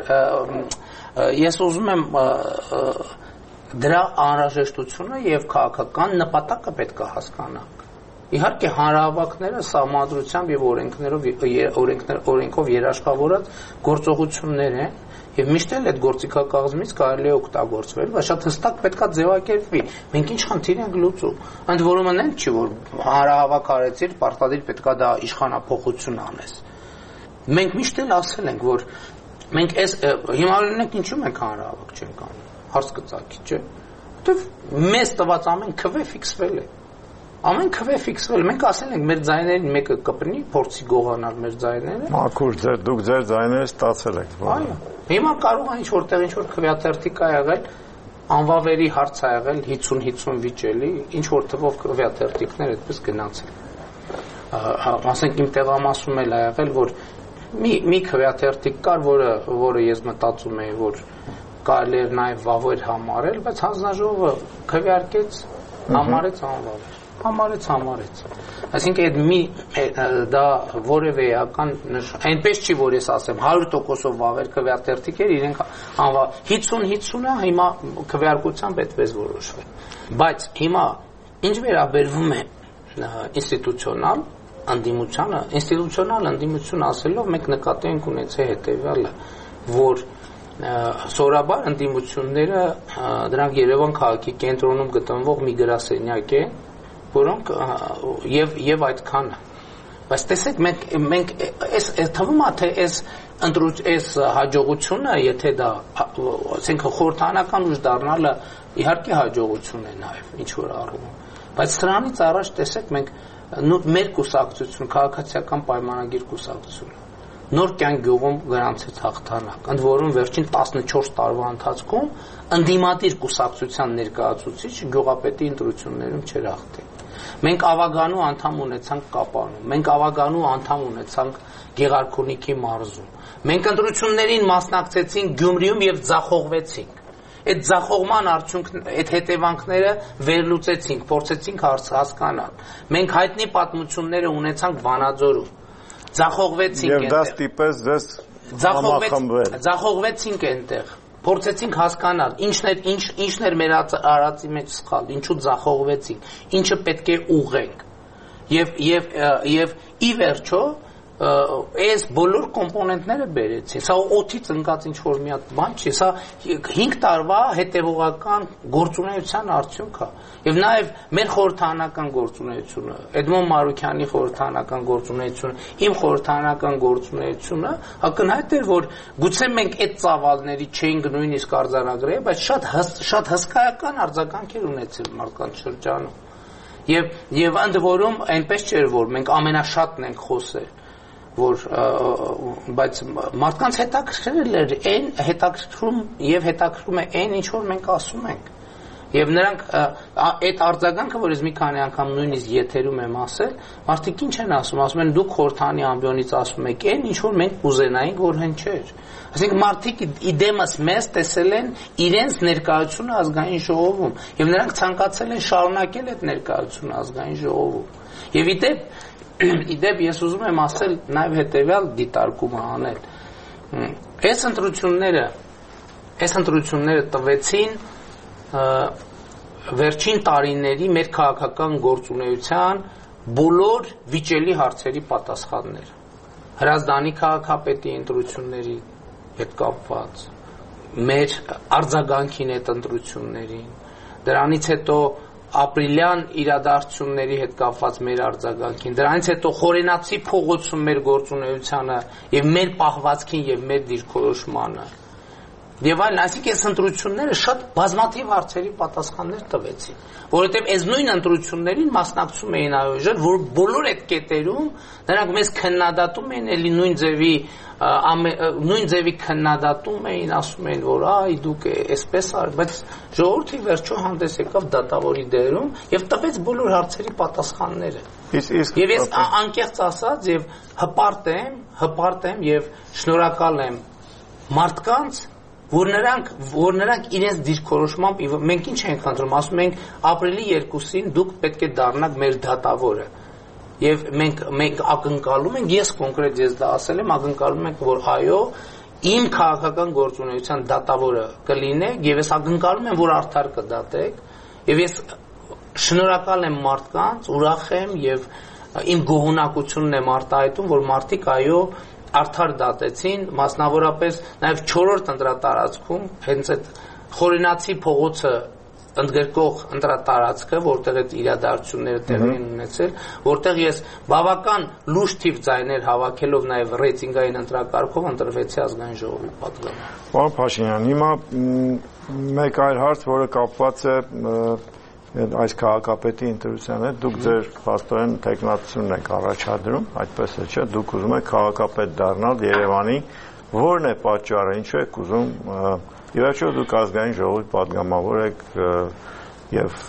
ես ուզում եմ դրա անհրաժեշտությունը եւ քաղաքական նպատակը պետք է հասկանանք։ Իհարկե հանրահավաքները սահմանադրությամբ եւ օրենքներով օրենքով երաշխավորած գործողություններ են եւ միշտ էլ այդ գործիքակազմից կարելի է օգտագործվել, բայց շատ հստակ պետքա ձևակերպվի։ Մենք ինչ խնդիր ենք լուծում։ Ընդ որում այն չի, որ հանրահավաք արեցիր, պարտադիր պետքա դա իշխանափոխություն անես։ Մենք միշտ էլ ասել ենք, որ մենք այս հիմա օրինակ ինչու մենք հանրահավաք չենք անում։ Հարց կծակի, չէ՞։ Որտեվ մեզ տված ամեն քվե ֆիքսվել է։ Ամեն քվե ֆիքսվել, մենք ասել ենք մեր ձայներին մեկը կպնի, փորձի գողանալ մեր ձայները։ Մաքուր ձեր դուք ձեր ձայները ստացել եք։ Այո։ Հիմա կարող է ինչ որտեղ ինչ որ քվեաթերթիկ ա եղել, անվավերի հարց ա եղել հինգ հինգ վիճելի, ինչ որ թվով քվեաթերթիկներ այդպես գնացել։ Ասենք իմ տեղամասում էլ ա եղել, որ մի մի քվեաթերթիկ կար, որը որը ես մտածում էի, որ կարելի էր նաև վավեր համարել, բայց հանձնաժողովը քվեարկեց, համարեց անվավեր։ Համարեց, համարեց։ Այսինքն այդ մի դա որևէ էական այնպես չի, որ ես ասեմ հարյուր տոկոսով վավեր քվեաթերթիկեր իրենք անվա հինգ հինգը հիմա քվեարկությամբ այդպես որոշվել։ Բայց հիմա ինչ վերաբերվում է ինստիտուցիոնալ անդիմությանը, ինստիտուցիոնալ անդիմություն ասելով մենք նկատի ենք ունեցել հետևյալը, որ սովորաբար անդիմությունները դրանք Երևան քաղաքի կենտրոնում գտնվող մի գրասենյակ է, որոնք եւ եւ այդքանը։ Բայց տեսեք մենք մենք այս թվում է թե այս ընտրուց այս հաջողությունը, եթե դա ասենք խորհրդանական ուժ դառնալը իհարկե հաջողություն է նաեւ ինչ որ առումով։ Բայց սրանից առաջ տեսեք մենք մեր կուսակցություն, քաղաքացիական պայմանագիր կուսակցությունը նոր կյանք գյուղում գրանցեց հաղթանակ, ընդ որում վերջին տասնչորս տարվա ընթացքում ընդդիմադիր կուսակցության ներկայացուցիչ գյուղապետի ընտրություններում չէր հաղթել։ Մենք ավագանու անդամ ունեցանք Կապանում, մենք ավագանու անդամ ունեցանք Գեղարքունիքի մարզում։ Մենք ընտրություններին մասնակցեցինք Գյումրիում եւ ձախողվեցինք։ Այդ ձախողման արդյունքն այդ հետևանքները վերլուծեցինք, փորձեցինք հասկանալ։ Մենք հայտնի պատմությունները ունեցանք Վանաձորում։ Ձախողվեցինք այնտեղ։ Եվ դա ստիպեց ձեզ համախմբվել։ Ձախողվեցինք այնտեղ։ Փորձեցինք հասկանալ ինչն էր ինչ ինչն էր մեր արածի մեջ սխալ, ինչու ձախողվեցինք, ինչը պետք է ուղղենք։ Եվ եւ եւ ի վերջո այս բոլոր կոմպոնենտները բերեցին։ Սա օդից ընկած ինչ որ մի հատ բան չի, սա հինգ տարվա հետևողական գործունեության արդյունք է։ Եվ նաև մեր խորհրդանական գործունեությունը, Էդմոն Մարուքյանի խորհրդանական գործունեությունը, իմ խորհրդանական գործունեությունը ակնհայտ էր, որ գուցե մենք այդ ծավալների չէինք նույնիսկ արձանագրել, բայց շատ շատ հսկայական արձագանքեր ունեցել մարդկանց շրջանում։ Եվ եւ ընդ որում այնպես չէր, որ մենք ամենաշատն ենք խոսել, որ բայց մարդկանց հետաքրքրել էր այն հետաքրքրում եւ հետաքրքրում է այն ինչ որ մենք ասում ենք Եվ նրանք այդ արձագանքը, որ ես մի քանի անգամ նույնիսկ եթերում եմ ասել, մարդիկ ինչ են ասում, ասում են դուք խորհրդանի ամբիոնից ասում եք, այն ինչ որ մենք կուզենայինք, որ հնչեր։ Այսինքն մարդիկ իդեմս մեզ տեսել են իրենց ներկայությունը ազգային ժողովում, եւ նրանք ցանկացել են շարունակել այդ ներկայությունը ազգային ժողովում։ Եվ իդեպ, իդեպ ես ուզում եմ ասել նաեւ հետեւյալ դիտարկումը անել։ Այս ընտրությունները, այս ընտրությունները տվեցին վերջին տարիների մեր քաղաքական գործունեության բոլոր վիճելի հարցերի պատասխաններ։ Հրազդանի քաղաքապետի ընտրությունների հետ կապված, մեր արձագանքին այդ ընտրություններին, դրանից հետո ապրիլյան իրադարձությունների հետ կապված մեր արձագանքին, դրանից հետո խորենացի փողոցում մեր գործունեությանը եւ մեր պահվածքին եւ մեր դիրքորոշմանը։ Եվ այլն, այսինքն այս ընտրությունները շատ բազմաթիվ հարցերի պատասխաններ տվեցին, որովհետև այս նույն ընտրություններին մասնակցում էին այոժեր, որ բոլոր այդ կետերում նրանք մեզ քննադատում էին, էլի նույն ձևի նույն ձևի քննադատում էին, ասում էին, որ այ դուք էսպես ար, բայց ժողովուրդը վերջո հանդես եկավ դատավորի դերում եւ տվեց բոլոր հարցերի պատասխանները։ Եվ ես անկեղծ ասած եւ հպարտ եմ, հպարտ եմ եւ շնորհակալ եմ մարդկանց, որ նրանք որ նրանք իրենց դիրքորոշմամբ մենք ինչ ենք խնդրում, ասում ենք ապրիլի երկուսին դուք պետք է դառնաք մեր դատավորը եւ մենք մենք ակնկալում ենք, ես կոնկրետ ես դա ասել եմ, ակնկալում ենք, որ այո իմ քաղաքական գործունեության դատավորը կլինեք եւ ես ակնկալում եմ, որ արդար կդատեք եւ ես շնորհակալ եմ մարդկանց, ուրախ եմ եւ իմ գոհունակությունն եմ արտահայտում, որ մարդիկ այո արդար դատեցին, մասնավորապես նաև չորրորդ ընտրատարածքում հենց այդ խորենացի փողոցը ընդգրկող ընտրատարածքը, որտեղ այդ իրադարձությունները տեղի են ունեցել, որտեղ ես բավական լուրջ թիվ ձայներ հավաքելով նաև ռեյտինգային ընտրակարգով ընտրվեցի ազգային ժողովի պատգամավոր։ Պարոն Փաշինյան, հիմա մեկ այլ հարց, որը կապված է այս քաղաքապետի ընտրության հետ, դուք ձեր փաստորեն տեխնատությունն եք առաջադրում, այդպես է, չէ՞, դուք ուզում եք քաղաքապետ դառնալ Երևանի, որն է պատճառը, ինչու եք ուզում, ի վերջո դուք ազգային ժողովի պատգամավոր եք եւ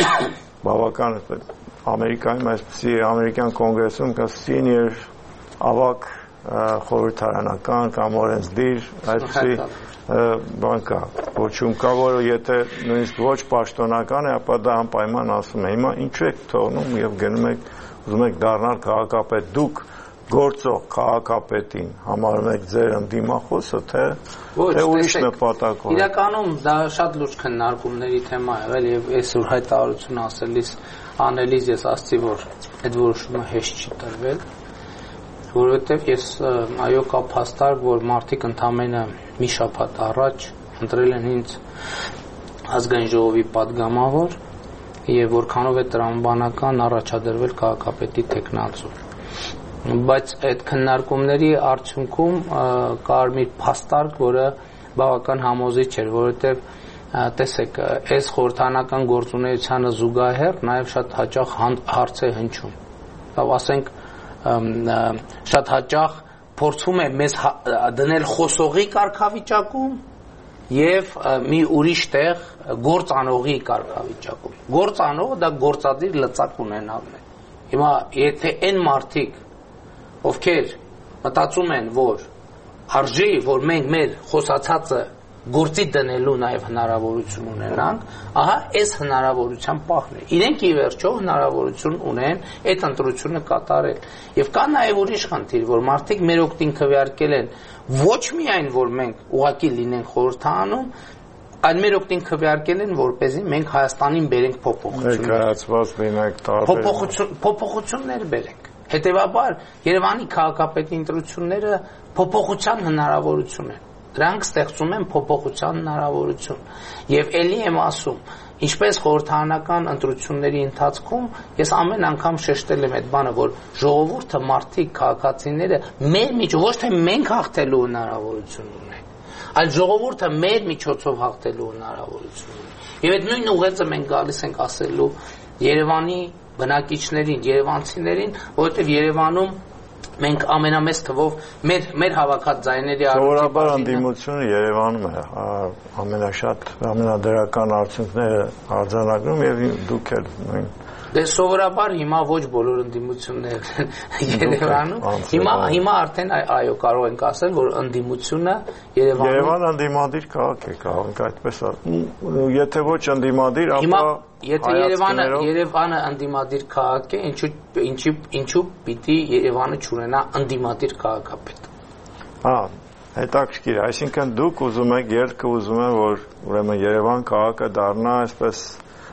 բավական Ամերիկայում այսպիսի ամերիկյան կոնգրեսում կա senior ավակ խորհրդարանական կամ օրենսդիր, այսպիսի բան կա, ոչում կա, որը եթե նույնիսկ ոչ պաշտոնական է, ապա դա անպայման ասում է, հիմա ինչու եք թողնում եւ գնում եք, ուզում եք դառնալ քաղաքապետ, դուք գործող քաղաքապետին համարում եք ձեր ընդդիմախոսը, թե թե ուրիշ նպատակով։ Իրականում դա շատ լուրջ քննարկումների թեմա է եղել եւ այսօր հայտարարություն ասելիս անելիս ես ասացի, որ այդ որոշումը հեշտ չի տրվել, որովհետև ես այո կա փաստարկ, որ մարդիկ ընդամենը մի շաբաթ առաջ ընտրել են ինձ ազգային ժողովի պատգամավոր եւ որքանով է տրամաբանական առաջադրվել քաղաքապետի տեխնացու։ Բայց այդ քննարկումների արդյունքում կար մի փաստարկ, որը բավական համոզիչ էր, որովհետև տեսեք, այս խորհրդանական գործունեությանը զուգահեռ նաեւ շատ հաճախ հարց է հնչում։ Լավ, ասենք շատ հաճախ փորձում է մեզ դնել խոսողի կարգավիճակում եւ մի ուրիշ տեղ գործանողի կարգավիճակում։ Գործանողը դա գործադիր լծակ ունենալն է։ Հիմա եթե այն մարդիկ, ովքեր մտածում են, որ արժի, որ մենք մեր խոսացածը գործի դնելու նաև հնարավորություն ունենանք, ահա այս հնարավորության պահն է։ Իրենք ի վերջո հնարավորություն ունեն այդ ընտրությունը կատարել։ Եվ կա նաև ուրիշ խնդիր, որ մարդիկ մեր օգտին քվեարկել են ոչ միայն, որ մենք ուղղակի լինենք խորհրդանում, այլ մեր օգտին քվեարկել են, որպեսզի մենք Հայաստանին բերենք փոփոխություն։ Ներկայացված լինենք տարբեր փոփոխություններ բերենք։ Հետևաբար Երևանի քաղաքապետի ընտրությունները փոփոխության հնարավորություն են։ Դրանք ստեղծում են փոփոխության հնարավորություն։ Եվ ելի եմ ասում, ինչպես խորհրդարանական ընտրությունների ընթացքում ես ամեն անգամ շեշտել եմ այդ բանը, որ ժողովուրդը, մարդիկ, քաղաքացիները մեր միջով ոչ թե մենք հաղթելու հնարավորություն ունեն, այլ ժողովուրդը մեր միջոցով հաղթելու հնարավորություն ունի։ Եվ այդ նույն ուղերձը մենք գալիս ենք ասելու Երևանի բնակիչներին, երևանցիներին, որովհետև Երևանում մենք ամենամեծ թվով մեր մեր հավաքած ձայների Սովորաբար անդիմությունը Երևանում է ամենաշատ ամենադրական արդյունքները արձանագրում եւ դուք էլ նույն Դե սովորաբար հիմա ոչ բոլոր ընդդիմություններն Երևանում հիմա հիմա արդեն այո կարող ենք ասել որ ընդդիմությունը Երևանում Երևանը ընդդիմադիր քաղաք է կարող ենք այդպես եթե ոչ ընդդիմադիր ապա Եթե Երևանը Երևանը ընդդիմադիր քաղաք է, ինչու ինչի ինչու պիտի Երևանը չունենա ընդդիմադիր քաղաքապետ։ Հա, հետաքրքիր, այսինքն դուք ուզում եք, ելքը ուզում են, որ ուրեմն Երևան քաղաքը դառնա այսպես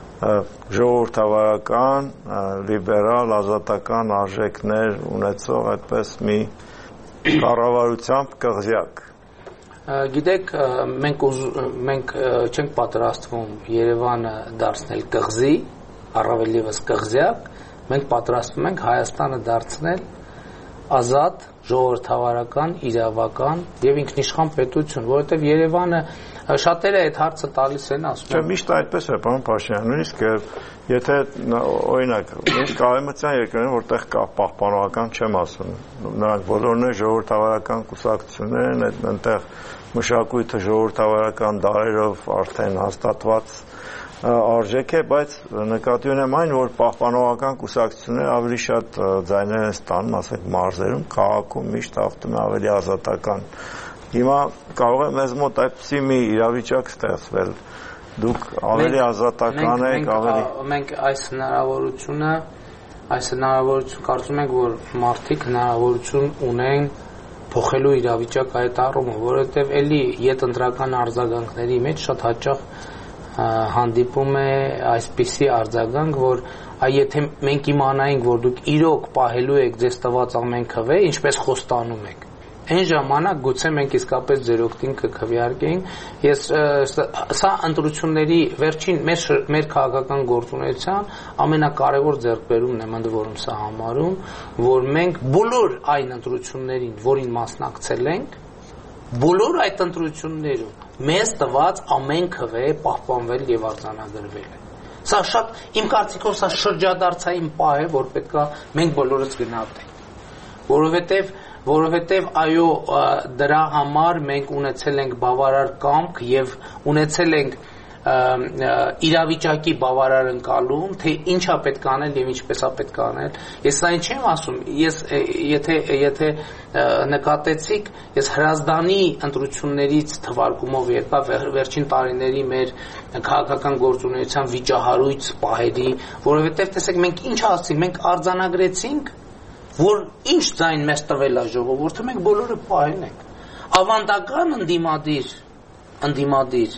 ժողովրդավարական, լիբերալ, ազատական արժեքներ ունեցող այդպես մի կառավարությամբ կղզյակ։ Գիտեք, մենք մենք չենք պատրաստվում Երևանը դարձնել կղզի, առավել ևս կղզյակ, մենք պատրաստվում ենք Հայաստանը դարձնել ազատ, ժողովրդավարական, իրավական եւ ինքնիշխան պետություն, որովհետեւ Երևանը շատերը այդ հարցը տալիս են ասում։ Չէ, միշտ այդպես է, պարոն Փաշինյան, նույնիսկ եթե օրինակ, նույնիսկ արևմտյան երկրներում, որտեղ կա պահպանողական չեմ ասում, նրանք բոլորն են ժողովրդավարական կուսակցություններ են, այնտեղ մշակույթը ժողովրդավարական դարերով արդեն հաստատված արժեք է, բայց նկատի ունեմ այն, որ պահպանողական կուսակցությունները ավելի շատ ձայներ են ստանում, ասենք մարզերում, քաղաքում միշտ հաղթում է ավելի ազատական։ Հիմա կարող է մեզ մոտ այդպիսի մի իրավիճակ ստեղծվել։ Դուք ավելի ազատական եք, ավելի մենք այս հնարավորությունը, այս հնարավորություն կարծում ենք, որ մարդիկ հնարավորություն ունեն փոխելու իրավիճակ այդ առումով, որովհետև էլի յետընտրական արձագանքների մեջ շատ հաճախ հանդիպում է այսպիսի արձագանք, որ եթե մենք իմանայինք, որ դուք իրոք պահելու եք ձեզ տված ամեն քվե, ինչպես խոստանում եք, այն ժամանակ գուցե մենք իսկապես ձեր օգտին կքվեարկեինք։ Ես սա ընտրությունների վերջին մեր մեր քաղաքական գործունեության ամենակարևոր ձեռքբերումն է, ընդ որում սա համարում, որ մենք բոլոր այն ընտրություններին, որին մասնակցել ենք, բոլոր այդ ընտրություններում մեզ տված ամեն քվե պահպանվել եւ արձանագրվել է։ Սա շատ իմ կարծիքով սա շրջադարձային պահ է, որ պետքա մենք բոլորս գնահատենք, որովհետեւ որովհետև այո դրա համար մենք ունեցել ենք բավարար կամք եւ ունեցել ենք իրավիճակի բավարար ընկալում, թե ինչա պետք անել եւ ինչպես է պետք անել։ Ես այն չեմ ասում, ես եթե եթե նկատեցիք, ես Հրազդանի ընտրություններից թվարկումով եկա վերջին տարիների մեր քաղաքական գործունեության վիճահարույց պահերի, որովհետեւ տեսեք մենք ինչ ասացինք, մենք արձանագրեցինք որ ինչ ձայն մեզ տվել է ժողովուրդը, մենք բոլորը պահել ենք։ Ավանդական ընդդիմադիր, ընդդիմադիր,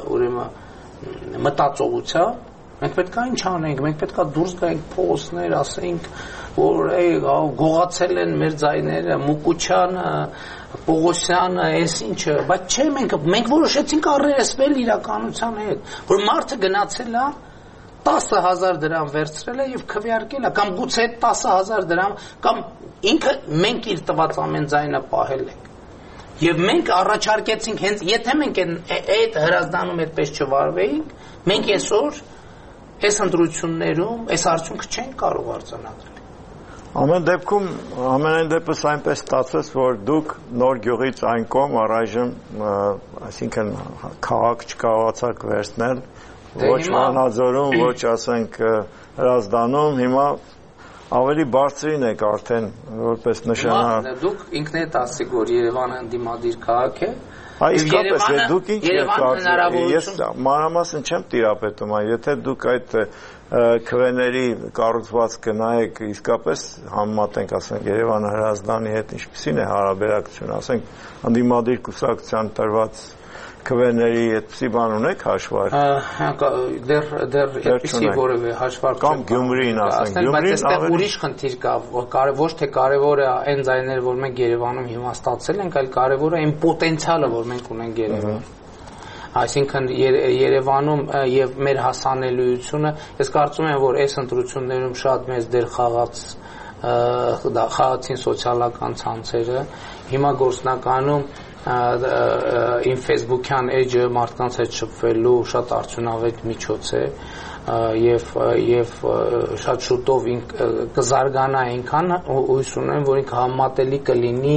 ուրեմն մտածողությամբ, մենք պետք է ինչ անենք, մենք պետք է դուրս գայինք փողոցներ, ասենք, որ գողացել են մեր ձայները, Մուկուչյանը, Պողոսյանը, այս ինչը, բայց չէ, մենք մենք որոշեցինք առերեսվել իրականության հետ, որ մարդը գնացել է տասը հազար դրամ վերցրել է եւ քվեարկել է, կամ գուցե այդ տասը հազար դրամ, կամ ինքը մենք իր տված ամեն ձայնը պահել ենք։ Եվ մենք առաջարկեցինք հենց եթե մենք այդ Հրազդանում այդպես չվարվեինք, մենք այսօր այս ընտրություններում այս արդյունքը չենք կարող արձանագրել։ Ամեն դեպքում ամենայն դեպս այնպես ստացվեց, որ դուք Նոր գյուղից այն կողմ առայժմ, այսինքն քաղաք չկարողացաք վերցնել ոչ Վանաձորում, ոչ ասենք Հրազդանում, հիմա ավելի բարձրին եք արդեն որպես նշանակ։ Դուք ինքներդ ասեք, որ Երևանը ընդդիմադիր քաղաք է։ Իսկապես, դուք ինչ եք կարծում, ես մանրամասն չեմ տիրապետում, եթե դուք այդ քվեների կառուցվածքը նայեք, իսկապես համեմատենք, ասենք Երևանը Հրազդանի հետ ինչպիսին է հարաբերակցությունը, ասենք ընդդիմադիր կուսակցության տրված քվեների այդպիսի բան ունեք հաշվարկ։ Դեռ դեռ այդպիսի որևէ հաշվարկ կամ Գյումրին ասենք, Գյումրին ավելի ուրիշ խնդիր կա, ոչ թե կարևորը այն ձայները, որ մենք Երևանում հիմա ստացել ենք, այլ կարևորը այն պոտենցիալը, որ մենք ունենք Երևանում։ Այսինքն Երևանում եւ մեր հասանելիությունը, ես կարծում եմ, որ այս ընտրություններում շատ մեծ դեր խաղաց խաղացին սոցիալական ցանցերը։ Հիմա գործնականում իմ Facebook-յան էջը մարդկանց հետ շփվելու շատ արդյունավետ միջոց է եւ եւ շատ շուտով կզարգանա այնքան հույս ունեմ, որ ինքը համատելի կլինի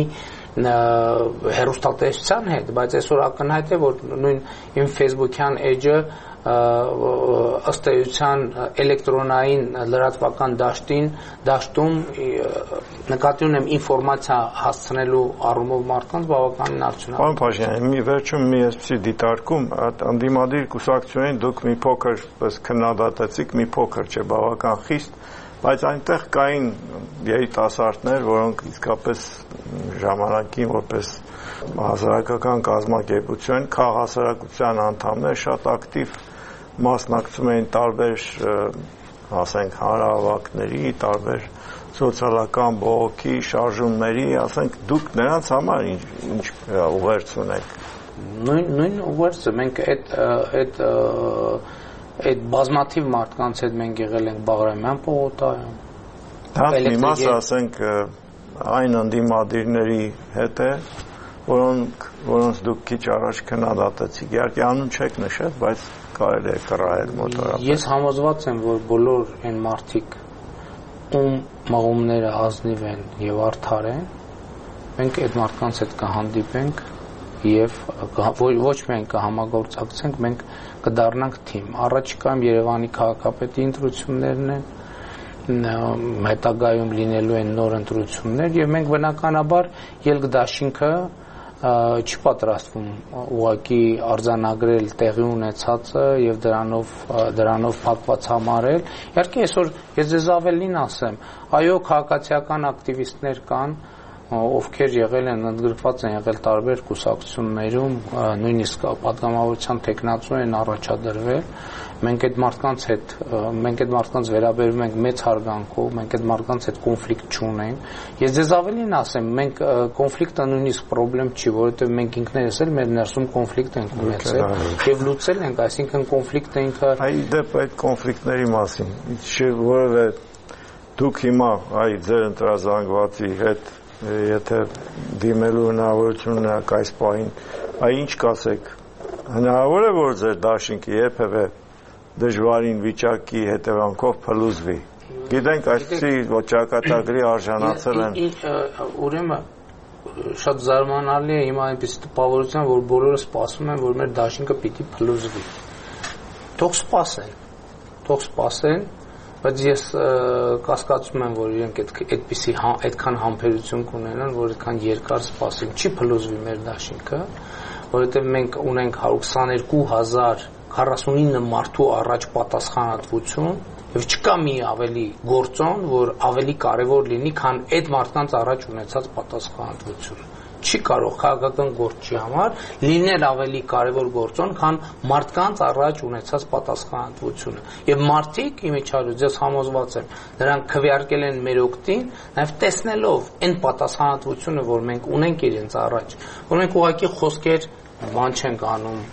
հեռուստատեսության հետ, բայց այսօր ակնհայտ է, որ նույն իմ Facebook-յան էջը ըստ էության էլեկտրոնային լրատվական դաշտին դաշտում նկատի ունեմ ինֆորմացիա հասցնելու առումով մարդկանց բավականին արդյունավետ։ Պարոն Փաշինյան, մի վերջում մի այսպիսի դիտարկում, անդիմադիր կուսակցությունին դուք մի փոքր քննադատեցիք, մի փոքր չէ, բավական խիստ, բայց այնտեղ կային երիտասարդներ, որոնք իսկապես ժամանակին որպես հասարակական կազմակերպություն, քաղաքասարակության անդամներ շատ ակտիվ մասնակցում էին տարբեր, ասենք, հանրահավաքների, տարբեր սոցիալական բողոքի, շարժումների, ասենք, դուք նրանց համար ինչ ուղերձ ունեք։ Նույն նույն ուղերձը մենք այդ այդ այդ բազմաթիվ մարդկանց հետ մենք եղել ենք Բաղրամյան պողոտայում։ Դա մի մասը, ասենք, այն ընդդիմադիրների հետ է, որոնք որոնց դուք քիչ առաջ քննադատեցիք։ Իհարկե անուն չեք նշել, բայց կարելի է կռահել մոտորապես։ Ես համոզված եմ, որ բոլոր այն մարդիկ, ում մղումները ազնիվ են եւ արդար են, մենք այդ մարդկանց հետ կհանդիպենք եւ ոչ միայն կհամագործակցենք, մենք կդառնանք թիմ։ Առաջիկայում Երևանի քաղաքապետի ընտրություններն են, հետագայում լինելու են նոր ընտրություններ եւ մենք բնականաբար ելք դաշինքը չի պատրաստվում ուղղակի արձանագրել տեղի ունեցածը եւ դրանով դրանով փակված համարել։ Իհարկե այսօր ես ձեզ ավելին ասեմ, այո, քաղաքացիական ակտիվիստներ կան, ովքեր եղել են ընդգրկված են եղել տարբեր կուսակցություններում, նույնիսկ պատգամավորության տեխնացու են առաջադրվել։ Մենք այդ մարդկանց հետ մենք այդ մարդկանց վերաբերվում ենք մեծ հարգանքով, մենք այդ մարդկանց հետ կոնֆլիկտ չունենք։ Ես ձեզ ավելին ասեմ, մենք կոնֆլիկտը նույնիսկ խնդրեմ չի, որովհետև մենք ինքներս էլ մեր ներսում կոնֆլիկտ ենք ունեցել եւ լուծել ենք, այսինքն կոնֆլիկտը ինքը այ դեպ այդ կոնֆլիկտների մասին չէ որևէ դուք հիմա այ ձեր ընտրազանգվածի հետ եթե դիմելու հնարավորություն ունեք այս պահին, այ ինչ կասեք, հնարավոր է որ ձեր դաշինքը երբևէ դժվարին վիճակի հետևանքով փլուզվի։ Գիտենք այսպիսի ճակատագրի արժանացել են։ Ուրեմն շատ զարմանալի է հիմա այնպես տպավորության, որ բոլորը սպասում են, որ մեր դաշինքը պիտի փլուզվի։ Թող սպասեն, թող սպասեն, բայց ես կասկածում եմ, որ իրենք այդպիսի այդքան համբերություն կունենան, որ այդքան երկար սպասեն։ Չի փլուզվի մեր դաշինքը, որովհետև մենք ունենք հարյուր քսաներկու հազար քառասունինը մարդու առաջ պատասխանատվություն եւ չկա մի ավելի գործոն, որ ավելի կարեւոր լինի, քան այդ մարդկանց առաջ ունեցած պատասխանատվությունը։ Չի կարող քաղաքական գործի համար լինել ավելի կարևոր գործոն, քան մարդկանց առաջ ունեցած պատասխանատվությունը։ Եվ մարդիկ, իմիջիայլոց ես համոզված եմ, նրանք քվեարկել են մեր օգտին, նաև տեսնելով այն պատասխանատվությունը, որ մենք ունենք իրենց առաջ, որ մենք ուղղակի խոսքեր բան չենք անում,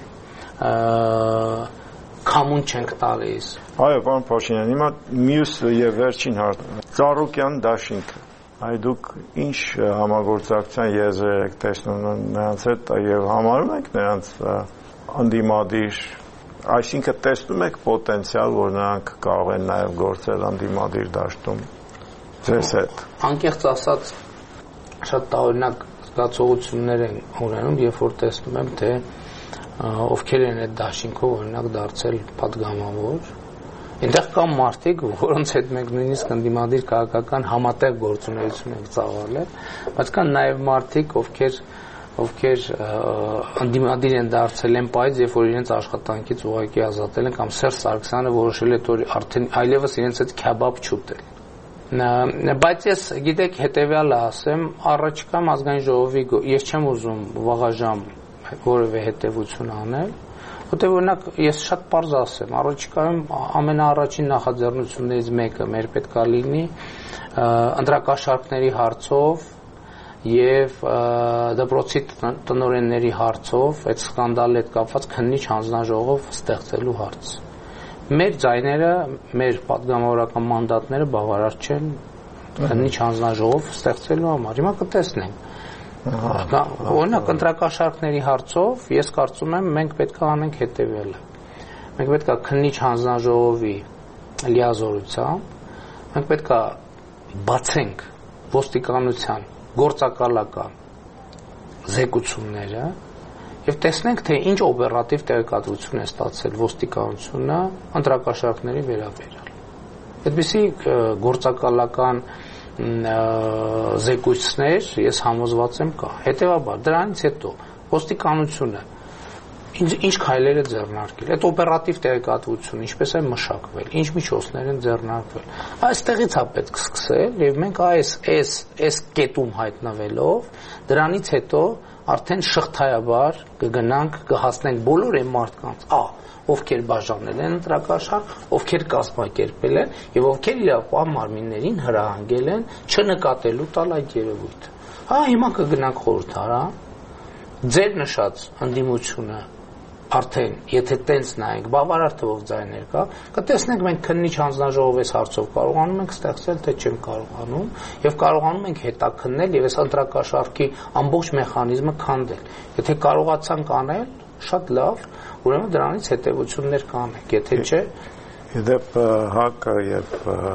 կամուն չենք տալիս։ Այո, պարոն Փաշինյան, հիմա մյուս եւ վերջին հարցը։ Ծառուկյան դաշինքը Այ դուք ինչ համագործակցության եզրեր եք տեսնում նրանց հետ եւ համարում եք նրանց անդիմադիր, այսինքն տեսնում եք պոտենցիալ, որ նրանք կարող են նաեւ գործել անդիմադիր դաշտում ձեզ հետ։ Անկեղծ ասած, շատ տարօրինակ զգացողություններ են ունենում, երբ որ տեսնում եմ, թե ովքեր են այդ դաշինքով օրինակ դարձել պատգամավոր։ Այնտեղ կան մարդիկ, որոնց հետ մենք նույնիսկ ընդդիմադիր քաղաքական համատեղ գործունեություն ենք ծավալել, բայց կան նաև մարդիկ, ովքեր ովքեր ընդդիմադիր են դարձել են պայծ, երբ որ իրենց աշխատանքից ուղղակի ազատել են, կամ Սերժ Սարգսյանը որոշել է որ արդեն այլևս իրենց հետ քեբաբ չուտել։ Բայց ես գիտեք հետեւյալը ասեմ, առաջիկայում ազգային ժողովի ես չեմ ուզում վաղաժամ որևէ հետևություն անել, որտեղ օրինակ ես շատ պարզ ասեմ, առաջիկայում ամենաառաջին նախաձեռնություններից մեկը մեր պետքա լինի ընտրակաշառքների հարցով եւ դպրոցի տնօրենների հարցով այդ սկանդալի հետ կապված քննիչ հանձնաժողով ստեղծելու հարց։ Մեր ձայները, մեր պատգամավորական մանդատները բավարար չեն քննիչ հանձնաժողով ստեղծելու համար։ Հիմա կտեսնենք։ Օրինակ ընտրակաշառքների հարցով ես կարծում եմ մենք պետք է անենք հետևյալը։ Մենք պետք է քննիչ հանձնաժողովի լիազորությամբ մենք պետք է բացենք ոստիկանության գործակալական զեկուցումները եւ տեսնենք թե ինչ օպերատիվ տեղեկատվություն է ստացել ոստիկանությունը ընտրակաշառքների վերաբերյալ։ Այդպիսի գործակալական զեկույցներ ես համոզված եմ կա։ Հետևաբար դրանից հետո ոստիկանությունը ինչ ինչ քայլեր է ձեռնարկել, այդ օպերատիվ տեղեկատվությունը ինչպես է մշակվել, ինչ միջոցներ են ձեռնարկվել։ Այստեղից է պետք սկսել եւ մենք այս այս այս կետում հայտնվելով դրանից հետո արդեն շղթայաբար կգնանք կհասնենք բոլոր այն մարդկանց, ա, ովքեր բաժանել են ընտրակաշառք, ովքեր կազմակերպել են եւ ովքեր իրավապահ մարմիններին հրահանգել են չնկատելու տալ այդ երևույթը։ Հա հիմա կգնանք խորհրդարան, ձեր նշած ընդդիմությունը արդեն եթե տենց նայենք բավարար թվով ձայներ կա, կտեսնենք մենք քննիչ հանձնաժողով այս հարցով կարողանում ենք ստեղծել, թե չենք կարողանում եւ կարողանում ենք հետաքննել եւ այս ընտրակաշառքի ամբողջ մեխանիզմը քանդել։ Եթե կարողացանք անել, շատ լավ, ուրեմն դրանից հետեւություններ կանենք, եթե չէ, իդեպ ՀԱԿ-ը եւ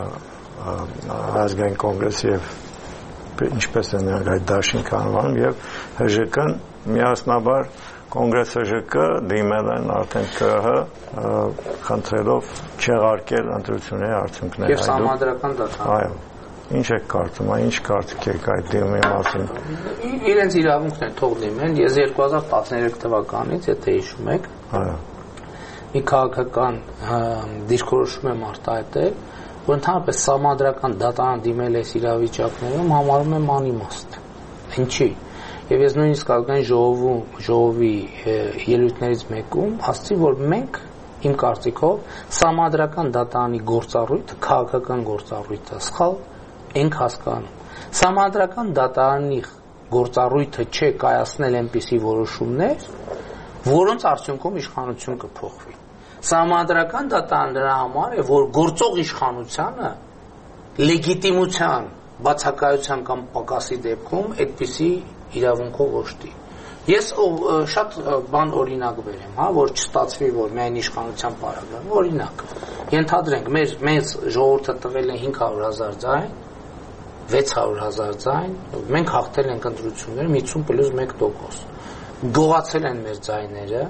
ազգային կոնգրեսը եւ ինչպես են նրանք այդ դաշինք անվանում եւ ՀԺԿ-ն միասնաբար Կոնգրեսը ԺԿ դիմել են արդեն ԿՀ խնդրելով չեղարկել ընտրությունների արդյունքները։ Եվ համադրական դատան։ Այո։ Ինչ եք կարծում, ինչ կարծիք եք այդ դիմի մասին։ Իրենց իրավունքն են թող դիմեն։ Ես երկու հազար տասներեք թվականից, եթե հիշում եք, այո, մի քաղաքական դիրքորոշում եմ արտահայտել, որ ընդհանրապես համադրական դատարան դիմել այս իրավիճակներում համարում եմ անիմաստ։ Ինչի՞։ Եվ ես նույնիսկ ազգային ժողովում ժողովի ելույթներից մեկում ասացի, որ մենք իմ կարծիքով համադրական դատարանի գործառույթը, քաղաքական գործառույթը սխալ ենք հասկանում։ Համադրական դատարանի գործառույթը չէ կայացնել այնպիսի որոշումներ, որոնց արդյունքում իշխանություն կփոխվի։ Համադրական դատարանը դրա համար է, որ գործող իշխանությանը լեգիտիմության բացակայության կամ պակասի դեպքում այդպիսի իրավունքով օժտի։ Ես շատ բան օրինակ բերեմ, հա, որ չստացվի, որ միայն իշխանության պարագան, օրինակ։ Ենթադրենք, մեր մեծ ժողովուրդը տվել է հինգ հարյուր հազար ձայն, վեց հարյուր հազար ձայն, մենք հաղթել ենք ընտրությունները վաթսուն պլյուս մեկ տոկոս։ Գողացել են մեր ձայները։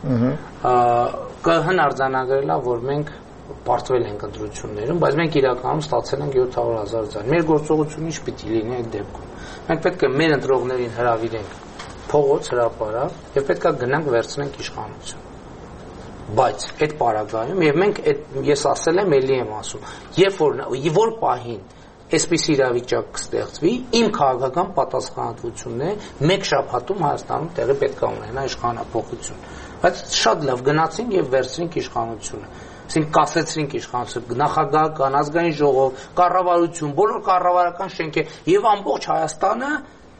ԿՀ-ն արձանագրել է, որ մենք պարտվել ենք ընտրություններում, բայց մենք իրականում ստացել ենք յոթ հարյուր հազար ձայն։ Մեր գործողությունը ինչ պիտի լինի այդ դեպքում։ Մենք պետք է մեր ընտրողներին հրավիրենք փողոց, հրապարակ եւ պետք է գնանք վերցնենք իշխանություն։ Բայց այդ պարագայում եւ մենք այդ ես ասել եմ, ելի եմ ասում, երբ որ որ պահին այսպիսի իրավիճակ կստեղծվի, իմ քաղաքական պատասխանատվությունն է մեկ շաբաթում Հայաստանում տեղի պետք է ունենա իշխանապողություն։ Բայց շատ լավ գնացինք եւ վերցրինք իշխանությունը։ Այսինքն կասեցրինք իշխանությունը, նախագահ, ազգային ժողով, կառավարություն, բոլոր կառավարական շենքեր եւ ամբողջ Հայաստանը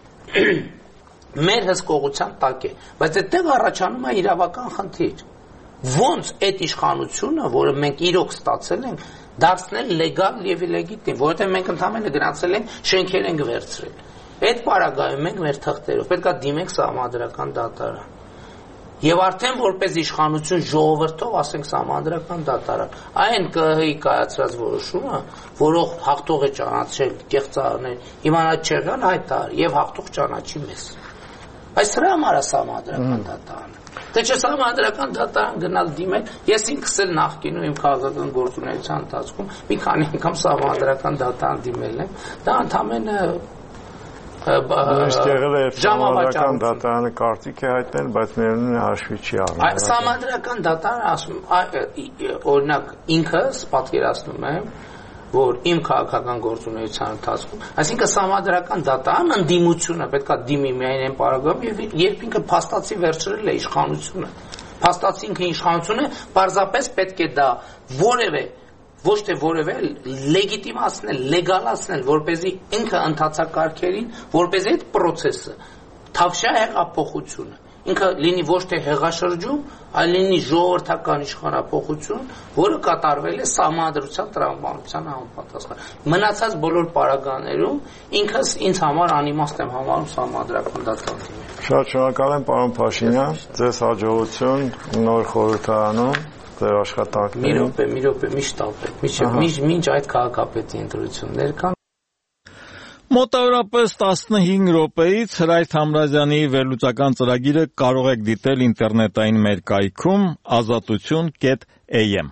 մեր հսկողության տակ է։ Բայց այդտեղ առաջանում է իրավական խնդիր։ Ոնց այդ իշխանությունը, որը մենք իրոք ստացել ենք, դարձնել լեգալ եւ լեգիտիմ, որովհետեւ մենք ընդհանրապես գնացել ենք շենքեր ենք վերցրել։ Այդ պարագայում մենք մեր թղթերով պետք է դիմենք համադրական դատարան։ Եվ արդեն որպես իշխանություն ժողովրդով ասենք համադրական դատարան, այն ԿՀ-ի կայացրած որոշումը, որով հաղթող է ճանաչել կեղծարարներ, իմանալ չեղան հայտար եւ հաղթող ճանաչի մեզ։ Այս դրա համար է համադրական դատարանը։ Թե չէ համադրական դատարան գնալ դիմել, ես ինքս էլ նախկինում իմ քաղաքական գործունեության ընթացքում մի քանի անգամ համադրական դատարան դիմել եմ, դա ընդհանրապես Նույնիսկ եղել է համադրական դատարանը կարծիք է հայտնել, բայց միևնույն է հաշվի չի առնել։ Համադրական դատարանը ասում, օրինակ ինքս պատկերացնում եմ, որ իմ քաղաքական գործունեության ընթացքում, այսինքն համադրական դատարան ընդդիմությունը պետք է դիմի միայն այն պարագայում, երբ ինքը փաստացի վերցրել է իշխանությունը։ Փաստացի ինքը իշխանությունը պարզապես պետք է դա որևէ ոչ թե որևէ լեգիտիմացնել, լեգալացնել, որպեսզի ինքը ընթացակարգերին, որպեսզի այդ process-ը թավշյա հեղափոխությունը ինքը լինի ոչ թե հեղաշրջում, այլ լինի ժողովրդական իշխանապողություն, որը կատարվել է սահմանադրության տրամաբանության համապատասխան։ Մնացած բոլոր պարագաներում ինքս ինձ համար անիմաստ եմ համարում սահմանադրական դատվանդի։ Շատ շնորհակալ եմ, պարոն Փաշինյան, ձեզ հաջողություն նոր խորհրդարանում, ձեր աշխատանքներին։ Մի րոպե, մի րոպե, միշտ ապետ, մինչ այդ քաղաքապետի ընտրություններ կան։ Մոտավորապես տասնհինգ րոպեից Հրայր Թամրազյանի վերլուծական ծրագիրը կարող եք դիտել ինտերնետային մեր կայքում ազատություն կետ էյ էմ։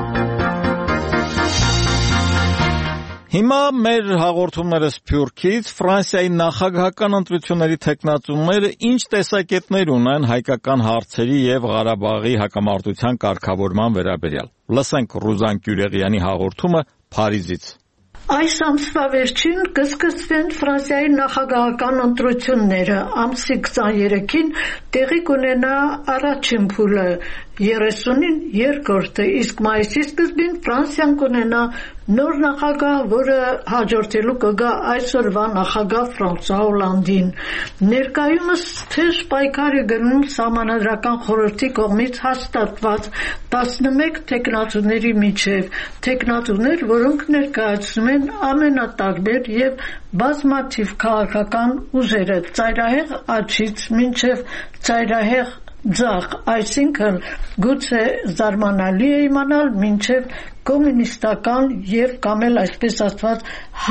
Հիմա մեր հաղորդումները Սփյուռքից, Ֆրանսիայի նախագահական ընտրությունների թեկնածուները ինչ տեսակետներ ունեն հայկական հարցերի եւ Ղարաբաղի հակամարտության կարգավորման վերաբերյալ։ Լսենք Ռուզան Կյուրեղյանի հաղորդումը Փարիզից։ Այս ամսվա վերջին կսկսվեն Ֆրանսիայի նախագահական ընտրությունները, ամսի քսաներեքին տեղի կունենա առաջին փուլը, երեսունին երկրորդը, իսկ մայիսի սկզբին Ֆրանսիան կունենա նոր նախագահ, որը հաջորդելու կգա այսօրվա նախագահ Ֆրանսուଆ Հոլանդին։ Ներկայումս թեժ պայքար է գնում Սահմանադրական խորհրդի կողմից հաստատված տասնմեկ թեկնածուների միջև, թեկնածուներ, որոնք ներկայացնում են ամենատարբեր եւ բազմաթիվ քաղաքական ուժերը, ծայրահեղ աչից մինչև ծայրահեղ ձախ, այսինքն գուցե զարմանալի է իմանալ մինչև կոմունիստական եւ կամ էլ այսպես ասված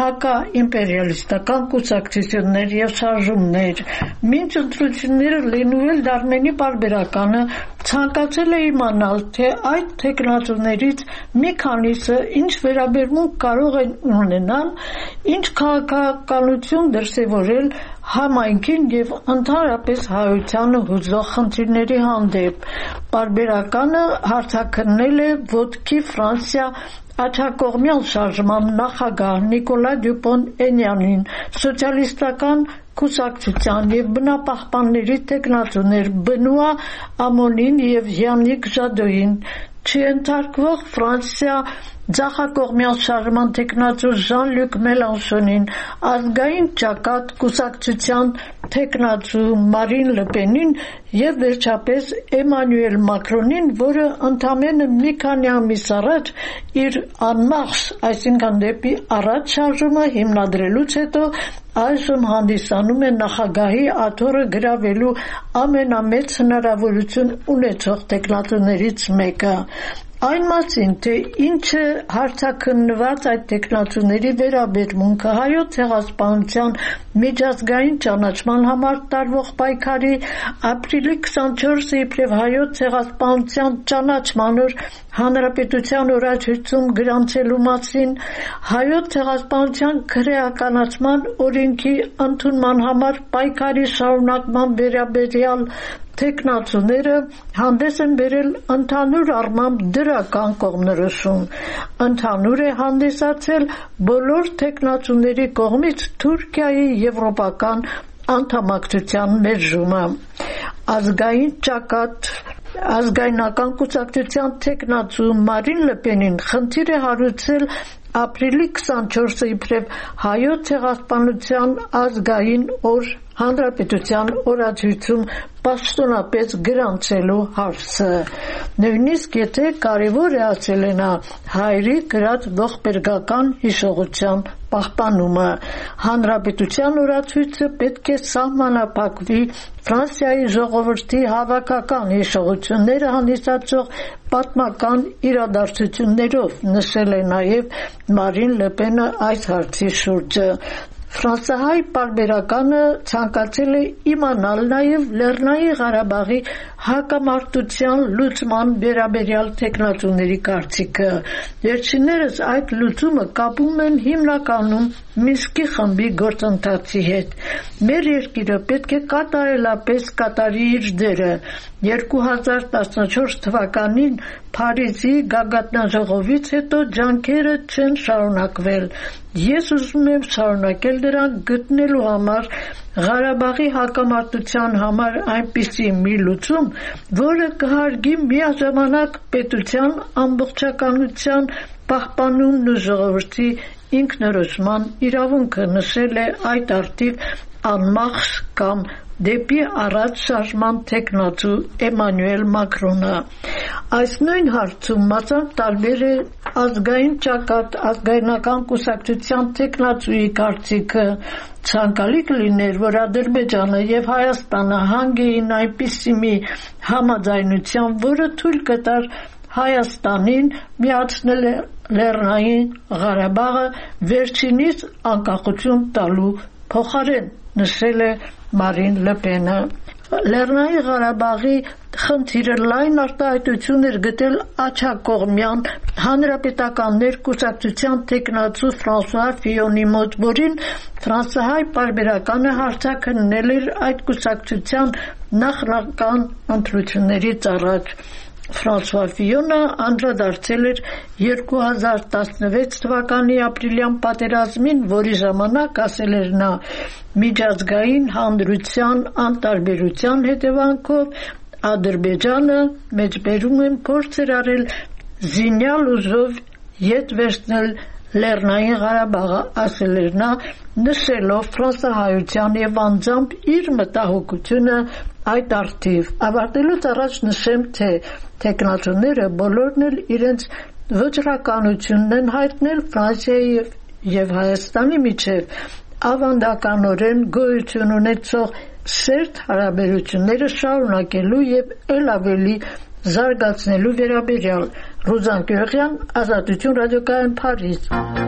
հակաիմպերիալիստական կուսակցություններ եւ շարժումներ։ Մինչ ընտրությունները լինուել Դարմենի պարբերականը ցանկացել է իմանալ, թե այդ թեկնածուներից մի քանիսը ինչ վերաբերմունք կարող են ունենալ, ինչ քաղաքականություն դրսևորել համայնքին եւ ընդհանրապես հայությանը հուզող խնդիրների հանդեպ։ Պարբերականը հարցաքննել է ոտքի Ֆրանսիա աջակողմյան շարժման նախագահ Նիկոլա Դյուպոն-Էնյանին, սոցիալիստական կուսակցության եւ բնապահպանների տեխնացուներ Բնուա Ամոնին եւ Յաննիկ Ժադոյին, չընթարկվող Ֆրանսիա Ձախակողմյան շարժման տեխնացու Ժան-Լյուկ Մելանշոնին, ազգային ճակատ կուսակցության տեխնացու Մարին Լպենին եւ վերջապես Էմանուել Մակրոնին, որը ընդամենը մի քանի ամիս առաջ իր անմախ, այսինքն դեպի առաջ շարժումը հիմնադրելուց հետո այժմ հանդիսանում է նախագահի աթոռը գրավելու ամենամեծ հնարավորություն ունեցող տեխնատուներից մեկը։ Այն մասին, թե ինչ է հարցաքննված այդ տեխնատուների վերաբերմունքը հայոց ցեղասպանության միջազգային ճանաչման համար տարվող պայքարի, ապրիլի քսանչորսը իբրև հայոց ցեղասպանության ճանաչման օր հանրապետության օրացույցում գրանցելու մասին, հայոց ցեղասպանության քրեականացման օրենքի ընդունման համար պայքարի շարունակման վերաբերյալ տեխնացուները հանդես են բերել ընդհանուր առմամբ դրական կողմնորոշում։ Ընդհանուր է հանդիսացել բոլոր տեխնացուների կողմից Թուրքիայի եվրոպական անդամակցության մերժումը։ Ազգային ճակատ ազգայնական կուսակցության տեխնացու Մարին Լպենին խնդիր է հարուցել ապրիլի քսանչորսը իբրև հայոց ցեղասպանության ազգային օր հանրապետության օրացույցում պաշտոնապես գրանցելու հարցը։ Նույնիսկ եթե կարևոր է ասել է նա հայրի գրած ողբերգական հիշողության պահպանումը, հանրապետության օրացույցը պետք է սահմանափակվի Ֆրանսիայի ժողովրդի հավաքական հիշողությունները հանդիսացող պատմական իրադարձություններով, նշել է նաև Մարին Լպենը այս հարցի շուրջը։ Ֆրանսահայ պարբերականը ցանկացել է իմանալ նաև Լեռնային Ղարաբաղի հակամարտության լուծման վերաբերյալ տեխնատուների կարծիքը։ Վերջիններս այդ լուծումը կապում են հիմնականում Մինսկի խմբի գործընթացի հետ։ Մեր երկիրը պետք է կատարելապես կատարի իր դերը։ երկու հազար տասնչորս թվականին Փարիզի գագաթնաժողովից հետո ջանքերը չեն շարունակվել։ Ես ուզում եմ շարունակել դրան գտնելու համար Ղարաբաղի հակամարտության համար այնպիսի մի լուծում, որը կհարգի միաժամանակ պետության ամբողջականության պահպանումն ու ժողովրդի ինքնորոշման իրավունքը, նշել է այդ արդիվ անմախ կամ դեպի առաջ շարժման տեխնացու Էմանուել Մակրոնը։ Այս նույն հարցում մասամբ տարբեր է ազգային ճակատ ազգայնական կուսակցության տեխնացուի կարծիքը։ Ցանկալի կլիներ, որ Ադրբեջանը եւ Հայաստանը հանգեին այնպիսի մի համաձայնության, որը թույլ կտար Հայաստանին միացնել Լեռնային Ղարաբաղը վերջինիս անկախություն տալու փոխարեն, նշել է Մարին Լեպենը։ Լեռնային Ղարաբաղի խնդիրը լայն արտահայտություն էր գտել աջակողմյան հանրապետականներ կուսակցության տեխնացու Ֆրանսուଆ Ֆիոնի մոտ, որին ֆրանսահայ պարբերականը հարցաքննել էր այդ կուսակցության նախնական ընտրություններից առաջ։ Ֆրանսուଆ Ֆիոնը անդրադարձել էր երկու հազար տասնվեց թվականի ապրիլյան պատերազմին, որի ժամանակ ասել էր նա. միջազգային հանրության անտարբերության հետևանքով Ադրբեջանը մեջբերում են փորձեր արել զինյալ ուժով ետ վերցնել Լեռնային Ղարաբաղը, ասել էր նա, նշելով ֆրանսահայության եւ անձամբ իր մտահոգությունը այդ արդիվ։ Ավարտելուց առաջ նշեմ, թե տեխնացուները բոլորն էլ իրենց վճռականությունն են հայտնել Ֆրանսիայի եւ, եւ Հայաստանի միջև ավանդականորեն գոյություն ունեցող սերտ հարաբերությունները շարունակելու եւ ել ավելի զարգացնելու վերաբերյալ։ Ռուզան Գյուղյան, Ազատություն ռադիոկայան, Փարիզ։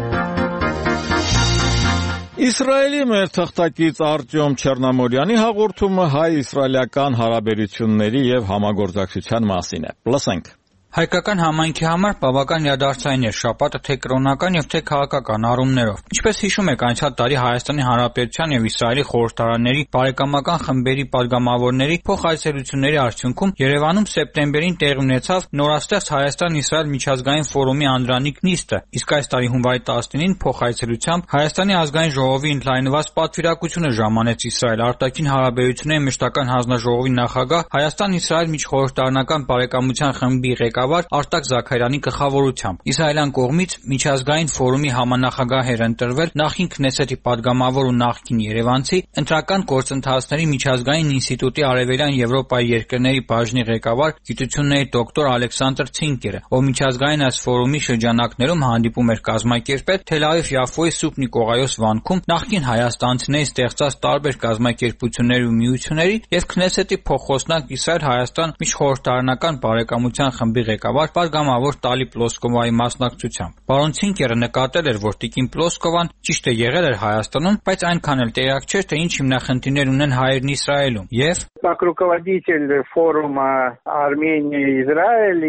Իսրայելի մեր թղթակից Արտյոմ Չեռնամորյանի հաղորդումը հայ-իսրայելական հարաբերությունների եւ համագործակցության մասին է։ Լսենք։ Հայկական համայնքի համար բավական իրադարձային էր շաբաթը թե կրոնական եւ թե քաղաքական առումներով։ Ինչպես հիշում եք, անցյալ տարի Հայաստանի Հանրապետության եւ Իսրայելի խորհրդարանների բարեկամական խմբերի падգամավորների փոխայցելությունների արդյունքում Երևանում սեպտեմբերին տեղի ունեցավ նորաստեղծ Հայաստան-Իսրայել միջազգային ֆորումի անդրանիկ նիստը, իսկ այս տարի հունվարի տասնինին փոխայցելությամբ Հայաստանի ազգային ժողովի ընդլայնված պատվիրակությունը ժամանեց Իսրայել արտաքին հարաբերությունների մշտական հանձնաժողովի նախագահ Հայաստան-Իսրայել միջխորհրդարանական բարեկամության խմբի ղեկավար Արտակ Զաքարյանի գլխավորությամբ։ Իսրայելյան կողմից միջազգային ֆորումի համանախագահ էր ընտրվել նախին Քնեսեթի падգամավոր ու նախկին երևանցի ընտրական գործընթացների միջազգային ինստիտուտի արևելյան Եվրոպայի երկրների բաժնի ղեկավար գիտությունների դոկտոր Ալեքսանդր Ցինկերը, ով միջազգային այս ֆորումի շրջանակներում հանդիպում էր կազմակերպել Թել Ավիվ-Яֆոյի Սուրբ Նիկողայոս վանքում նախկին հայաստանցիների ստեղծած տարբեր կազմակերպությունների ու միությունների եւ Քնեսեթի փոխոսնակ Իսրայել-Հայաստան միջխորհրդարանական բարեկամության խմբի ղեկավար падգամավոր Տալի Պլոսկովայի մասնակցությամբ։ Պարոն Ցինկերը նկատել էր, որ Տիկին Պլոսկովան ճիշտ է եղել էր Հայաստանում, բայց այնքան էլ տեղյակ չէր, թե ինչ հիմնախնդիրներ ունեն հայերն Իսրայելում։ Եվ как руководитель форума Армения-Израиль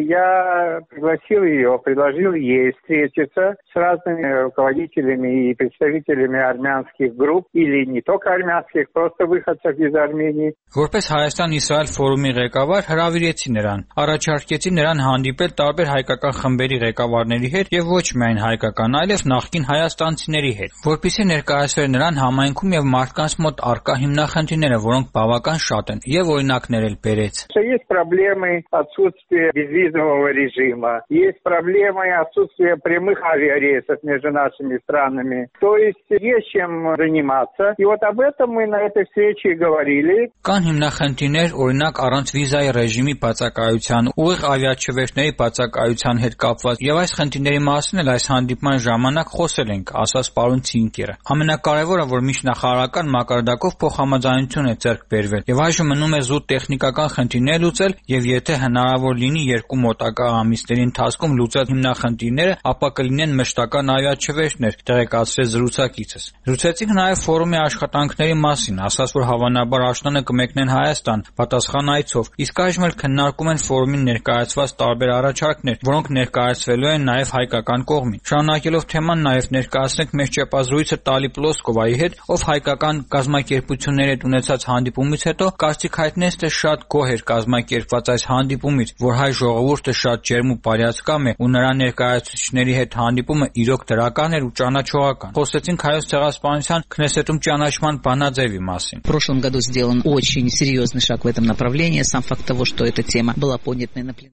я пригласил ее, предложил ей встретиться с разными руководителями и представителями армянских групп или не только армянских, просто выходцев из Армении. Որպես Հայաստան-Իսրայել ֆորումի ղեկավար հրավիրեցի նրան, առաջարկեցի նրան հանդիպել տարբեր հայկական խմբերի ղեկավարների հետ եւ ոչ միայն հայկական, այլև նախկին հայաստանցիների հետ, որպեսզի ներկայացվեր նրան համայնքում եւ մարդկանց մոտ առկա հիմնախնդիրները, որոնք բավական շատ են, եւ օրինակներ էլ բերեց։ Есть проблемы отсутствия безвизового режима, есть проблемы отсутствия прямых авиарейсов между нашими странами. То есть есть чем заниматься. И вот об этом мы на этой встрече говорили. Կան հիմնախնդիրներ, օրինակ առանց վիզայի ռեժիմի բացակայության, ուղիղ ավիաչվերթների բացակայության հետ կապված, եւ այս խնդիրների մասին էլ այս հանդիպման ժամանակ խոսել ենք, ասաց պարոն Ցինկերը։ Ամենակարևորը, որ միջնախարարական մակարդակով փոխհամաձայնություն է ձեռք բերվել, եւ այժմ մնում է զուտ տեխնիկական խնդիրներ լուծել, եւ եթե հնարավոր լինի երկու մոտակա ամիսների ընթացքում լուծել հիմնախնդիրները, ապա կլինեն մշտական ավիաչվերթներ, տեղեկացրեց զրուցակիցս։ Զրուցեցինք նաեւ ֆորումի աշխատանքների մասին, ասաց, որ հավանաբար աշնանը կմեկնեն Հայաստան պատասխան այցով, իսկ այժմ էլ քննարկում են ֆորումին ներկայացված տարբեր առաջարկներ, որոնք ներկայացվելու են նաեւ հայկական կողմին։ Շարունակելով թեման, նաեւ ներկայացնենք մեր ճեպազրույցը Տալի Պլոսկովայի հետ, ով հայկական կազմակերպությունների հետ ունեցած հանդիպումից հետո կարծիք հայտնեց, թե շատ գոհ էր կազմակերպված այս հանդիպումից, որ հայ ժողովուրդը շատ ջերմ ու բարյացակամ է ու նրա ներկայացուցիչների հետ հանդիպումը իրոք դրական էր ու ճանաչողական։ Խոսեցինք Հայոց ցեղասպանության Քնեսետում ճանաչման բանաձևի մասին։ В прошлом году сделан очень серьезный шаг в этом направлении. Сам факт того, что эта тема была поднята на пленуме. Անցյալ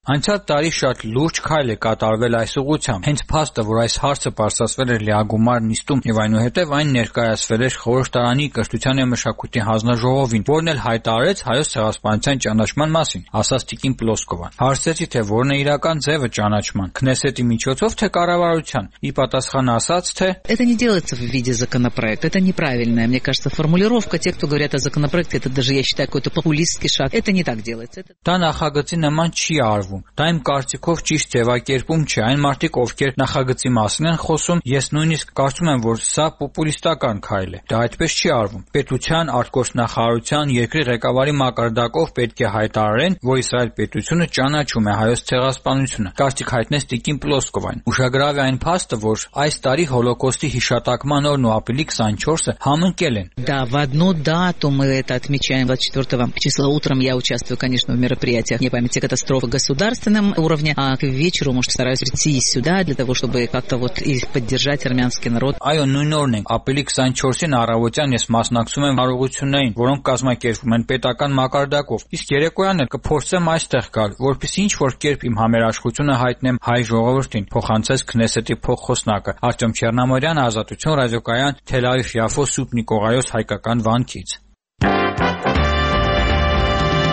տարի շատ լուրջ քայլ է կատարվել այս ուղղությամբ։ Հենց փաստը, որ այս հարցը բարձրացվել էր լիագումար նիստում եւ այնուհետեւ այն ներկայացվել էր խորհրդարանի կրթության եւ մշակույթի հանձնաժողովին, որն էլ հայտարարեց հայոց ցեղասպանության ճանաչման մասին, ասաց Տիկին Պլոսկովան։ Հարցրեցի, թե որն է իրական ձևը ճանաչման՝ Քնեսետի միջոցով, թե կառավարության։ Ի պատասխան ասաց, թե это не делается в виде законопроекта, это неправильная, мне кажется, формулировка. Те, кто говорят о законопроекте, это даже я считаю какой-то популистский шаг. Это не так делается. Դա նախագծի նման չի արվում։ Դա իմ կարծիքով ճիշտ ձևակերպում չէ։ Այն մարդիկ, ովքեր նախագծի մասին են խոսում, ես նույնիսկ կարծում եմ, որ սա պոպուլիստական քայլ է։ Դա այդպես չի արվում։ Պետության, արտգործնախարարության, երկրի ղեկավարի մակարդակով պետք է հայտարարեն, որ Իսրայել պետությունը ճանաչում է հայոց ցեղասպանությունը։ Կարծիք հայտնեց Տիկին Պլոսկովան։ Ուշագրավ է այն փաստը, որ այս տարի Հոլոկոստի հիշատակման օրն ու ապրիլի քսանչորսը համընկել են։ Да, в одну дату мы это отмечаем, двадцать четвёртого числа утром я участвую, конечно, в мероприятиях Дня памяти катастрофы государственном уровне, а к вечеру, может, стараюсь прийти сюда для того, чтобы как-то вот и поддержать армянский народ. Այո, նույն օրն է, ապրիլի քսանչորսին առավոտյան ես մասնակցում եմ արարողություններին, որոնք կազմակերպվում են պետական մակարդակով։ Իսկ երեկոյան էլ կփորձեմ այստեղ գալ, որպեսզի ինչ-որ կերպ իմ համերաշխությունը հայտնեմ հայ ժողովրդին, փոխանցեց Քնեսետի փոխխոսնակը Արտյոմ Չեռնամորյան, Ազատություն ռադիոկայան, Թել Ավիվ Яфո Սուրբ Նիկողայոս հայկական վանքից։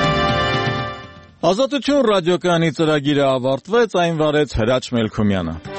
Ազատություն ռադիոկայանի ծրագիրը ավարտվեց, այն վարեց Հրաչ Մելքումյանը։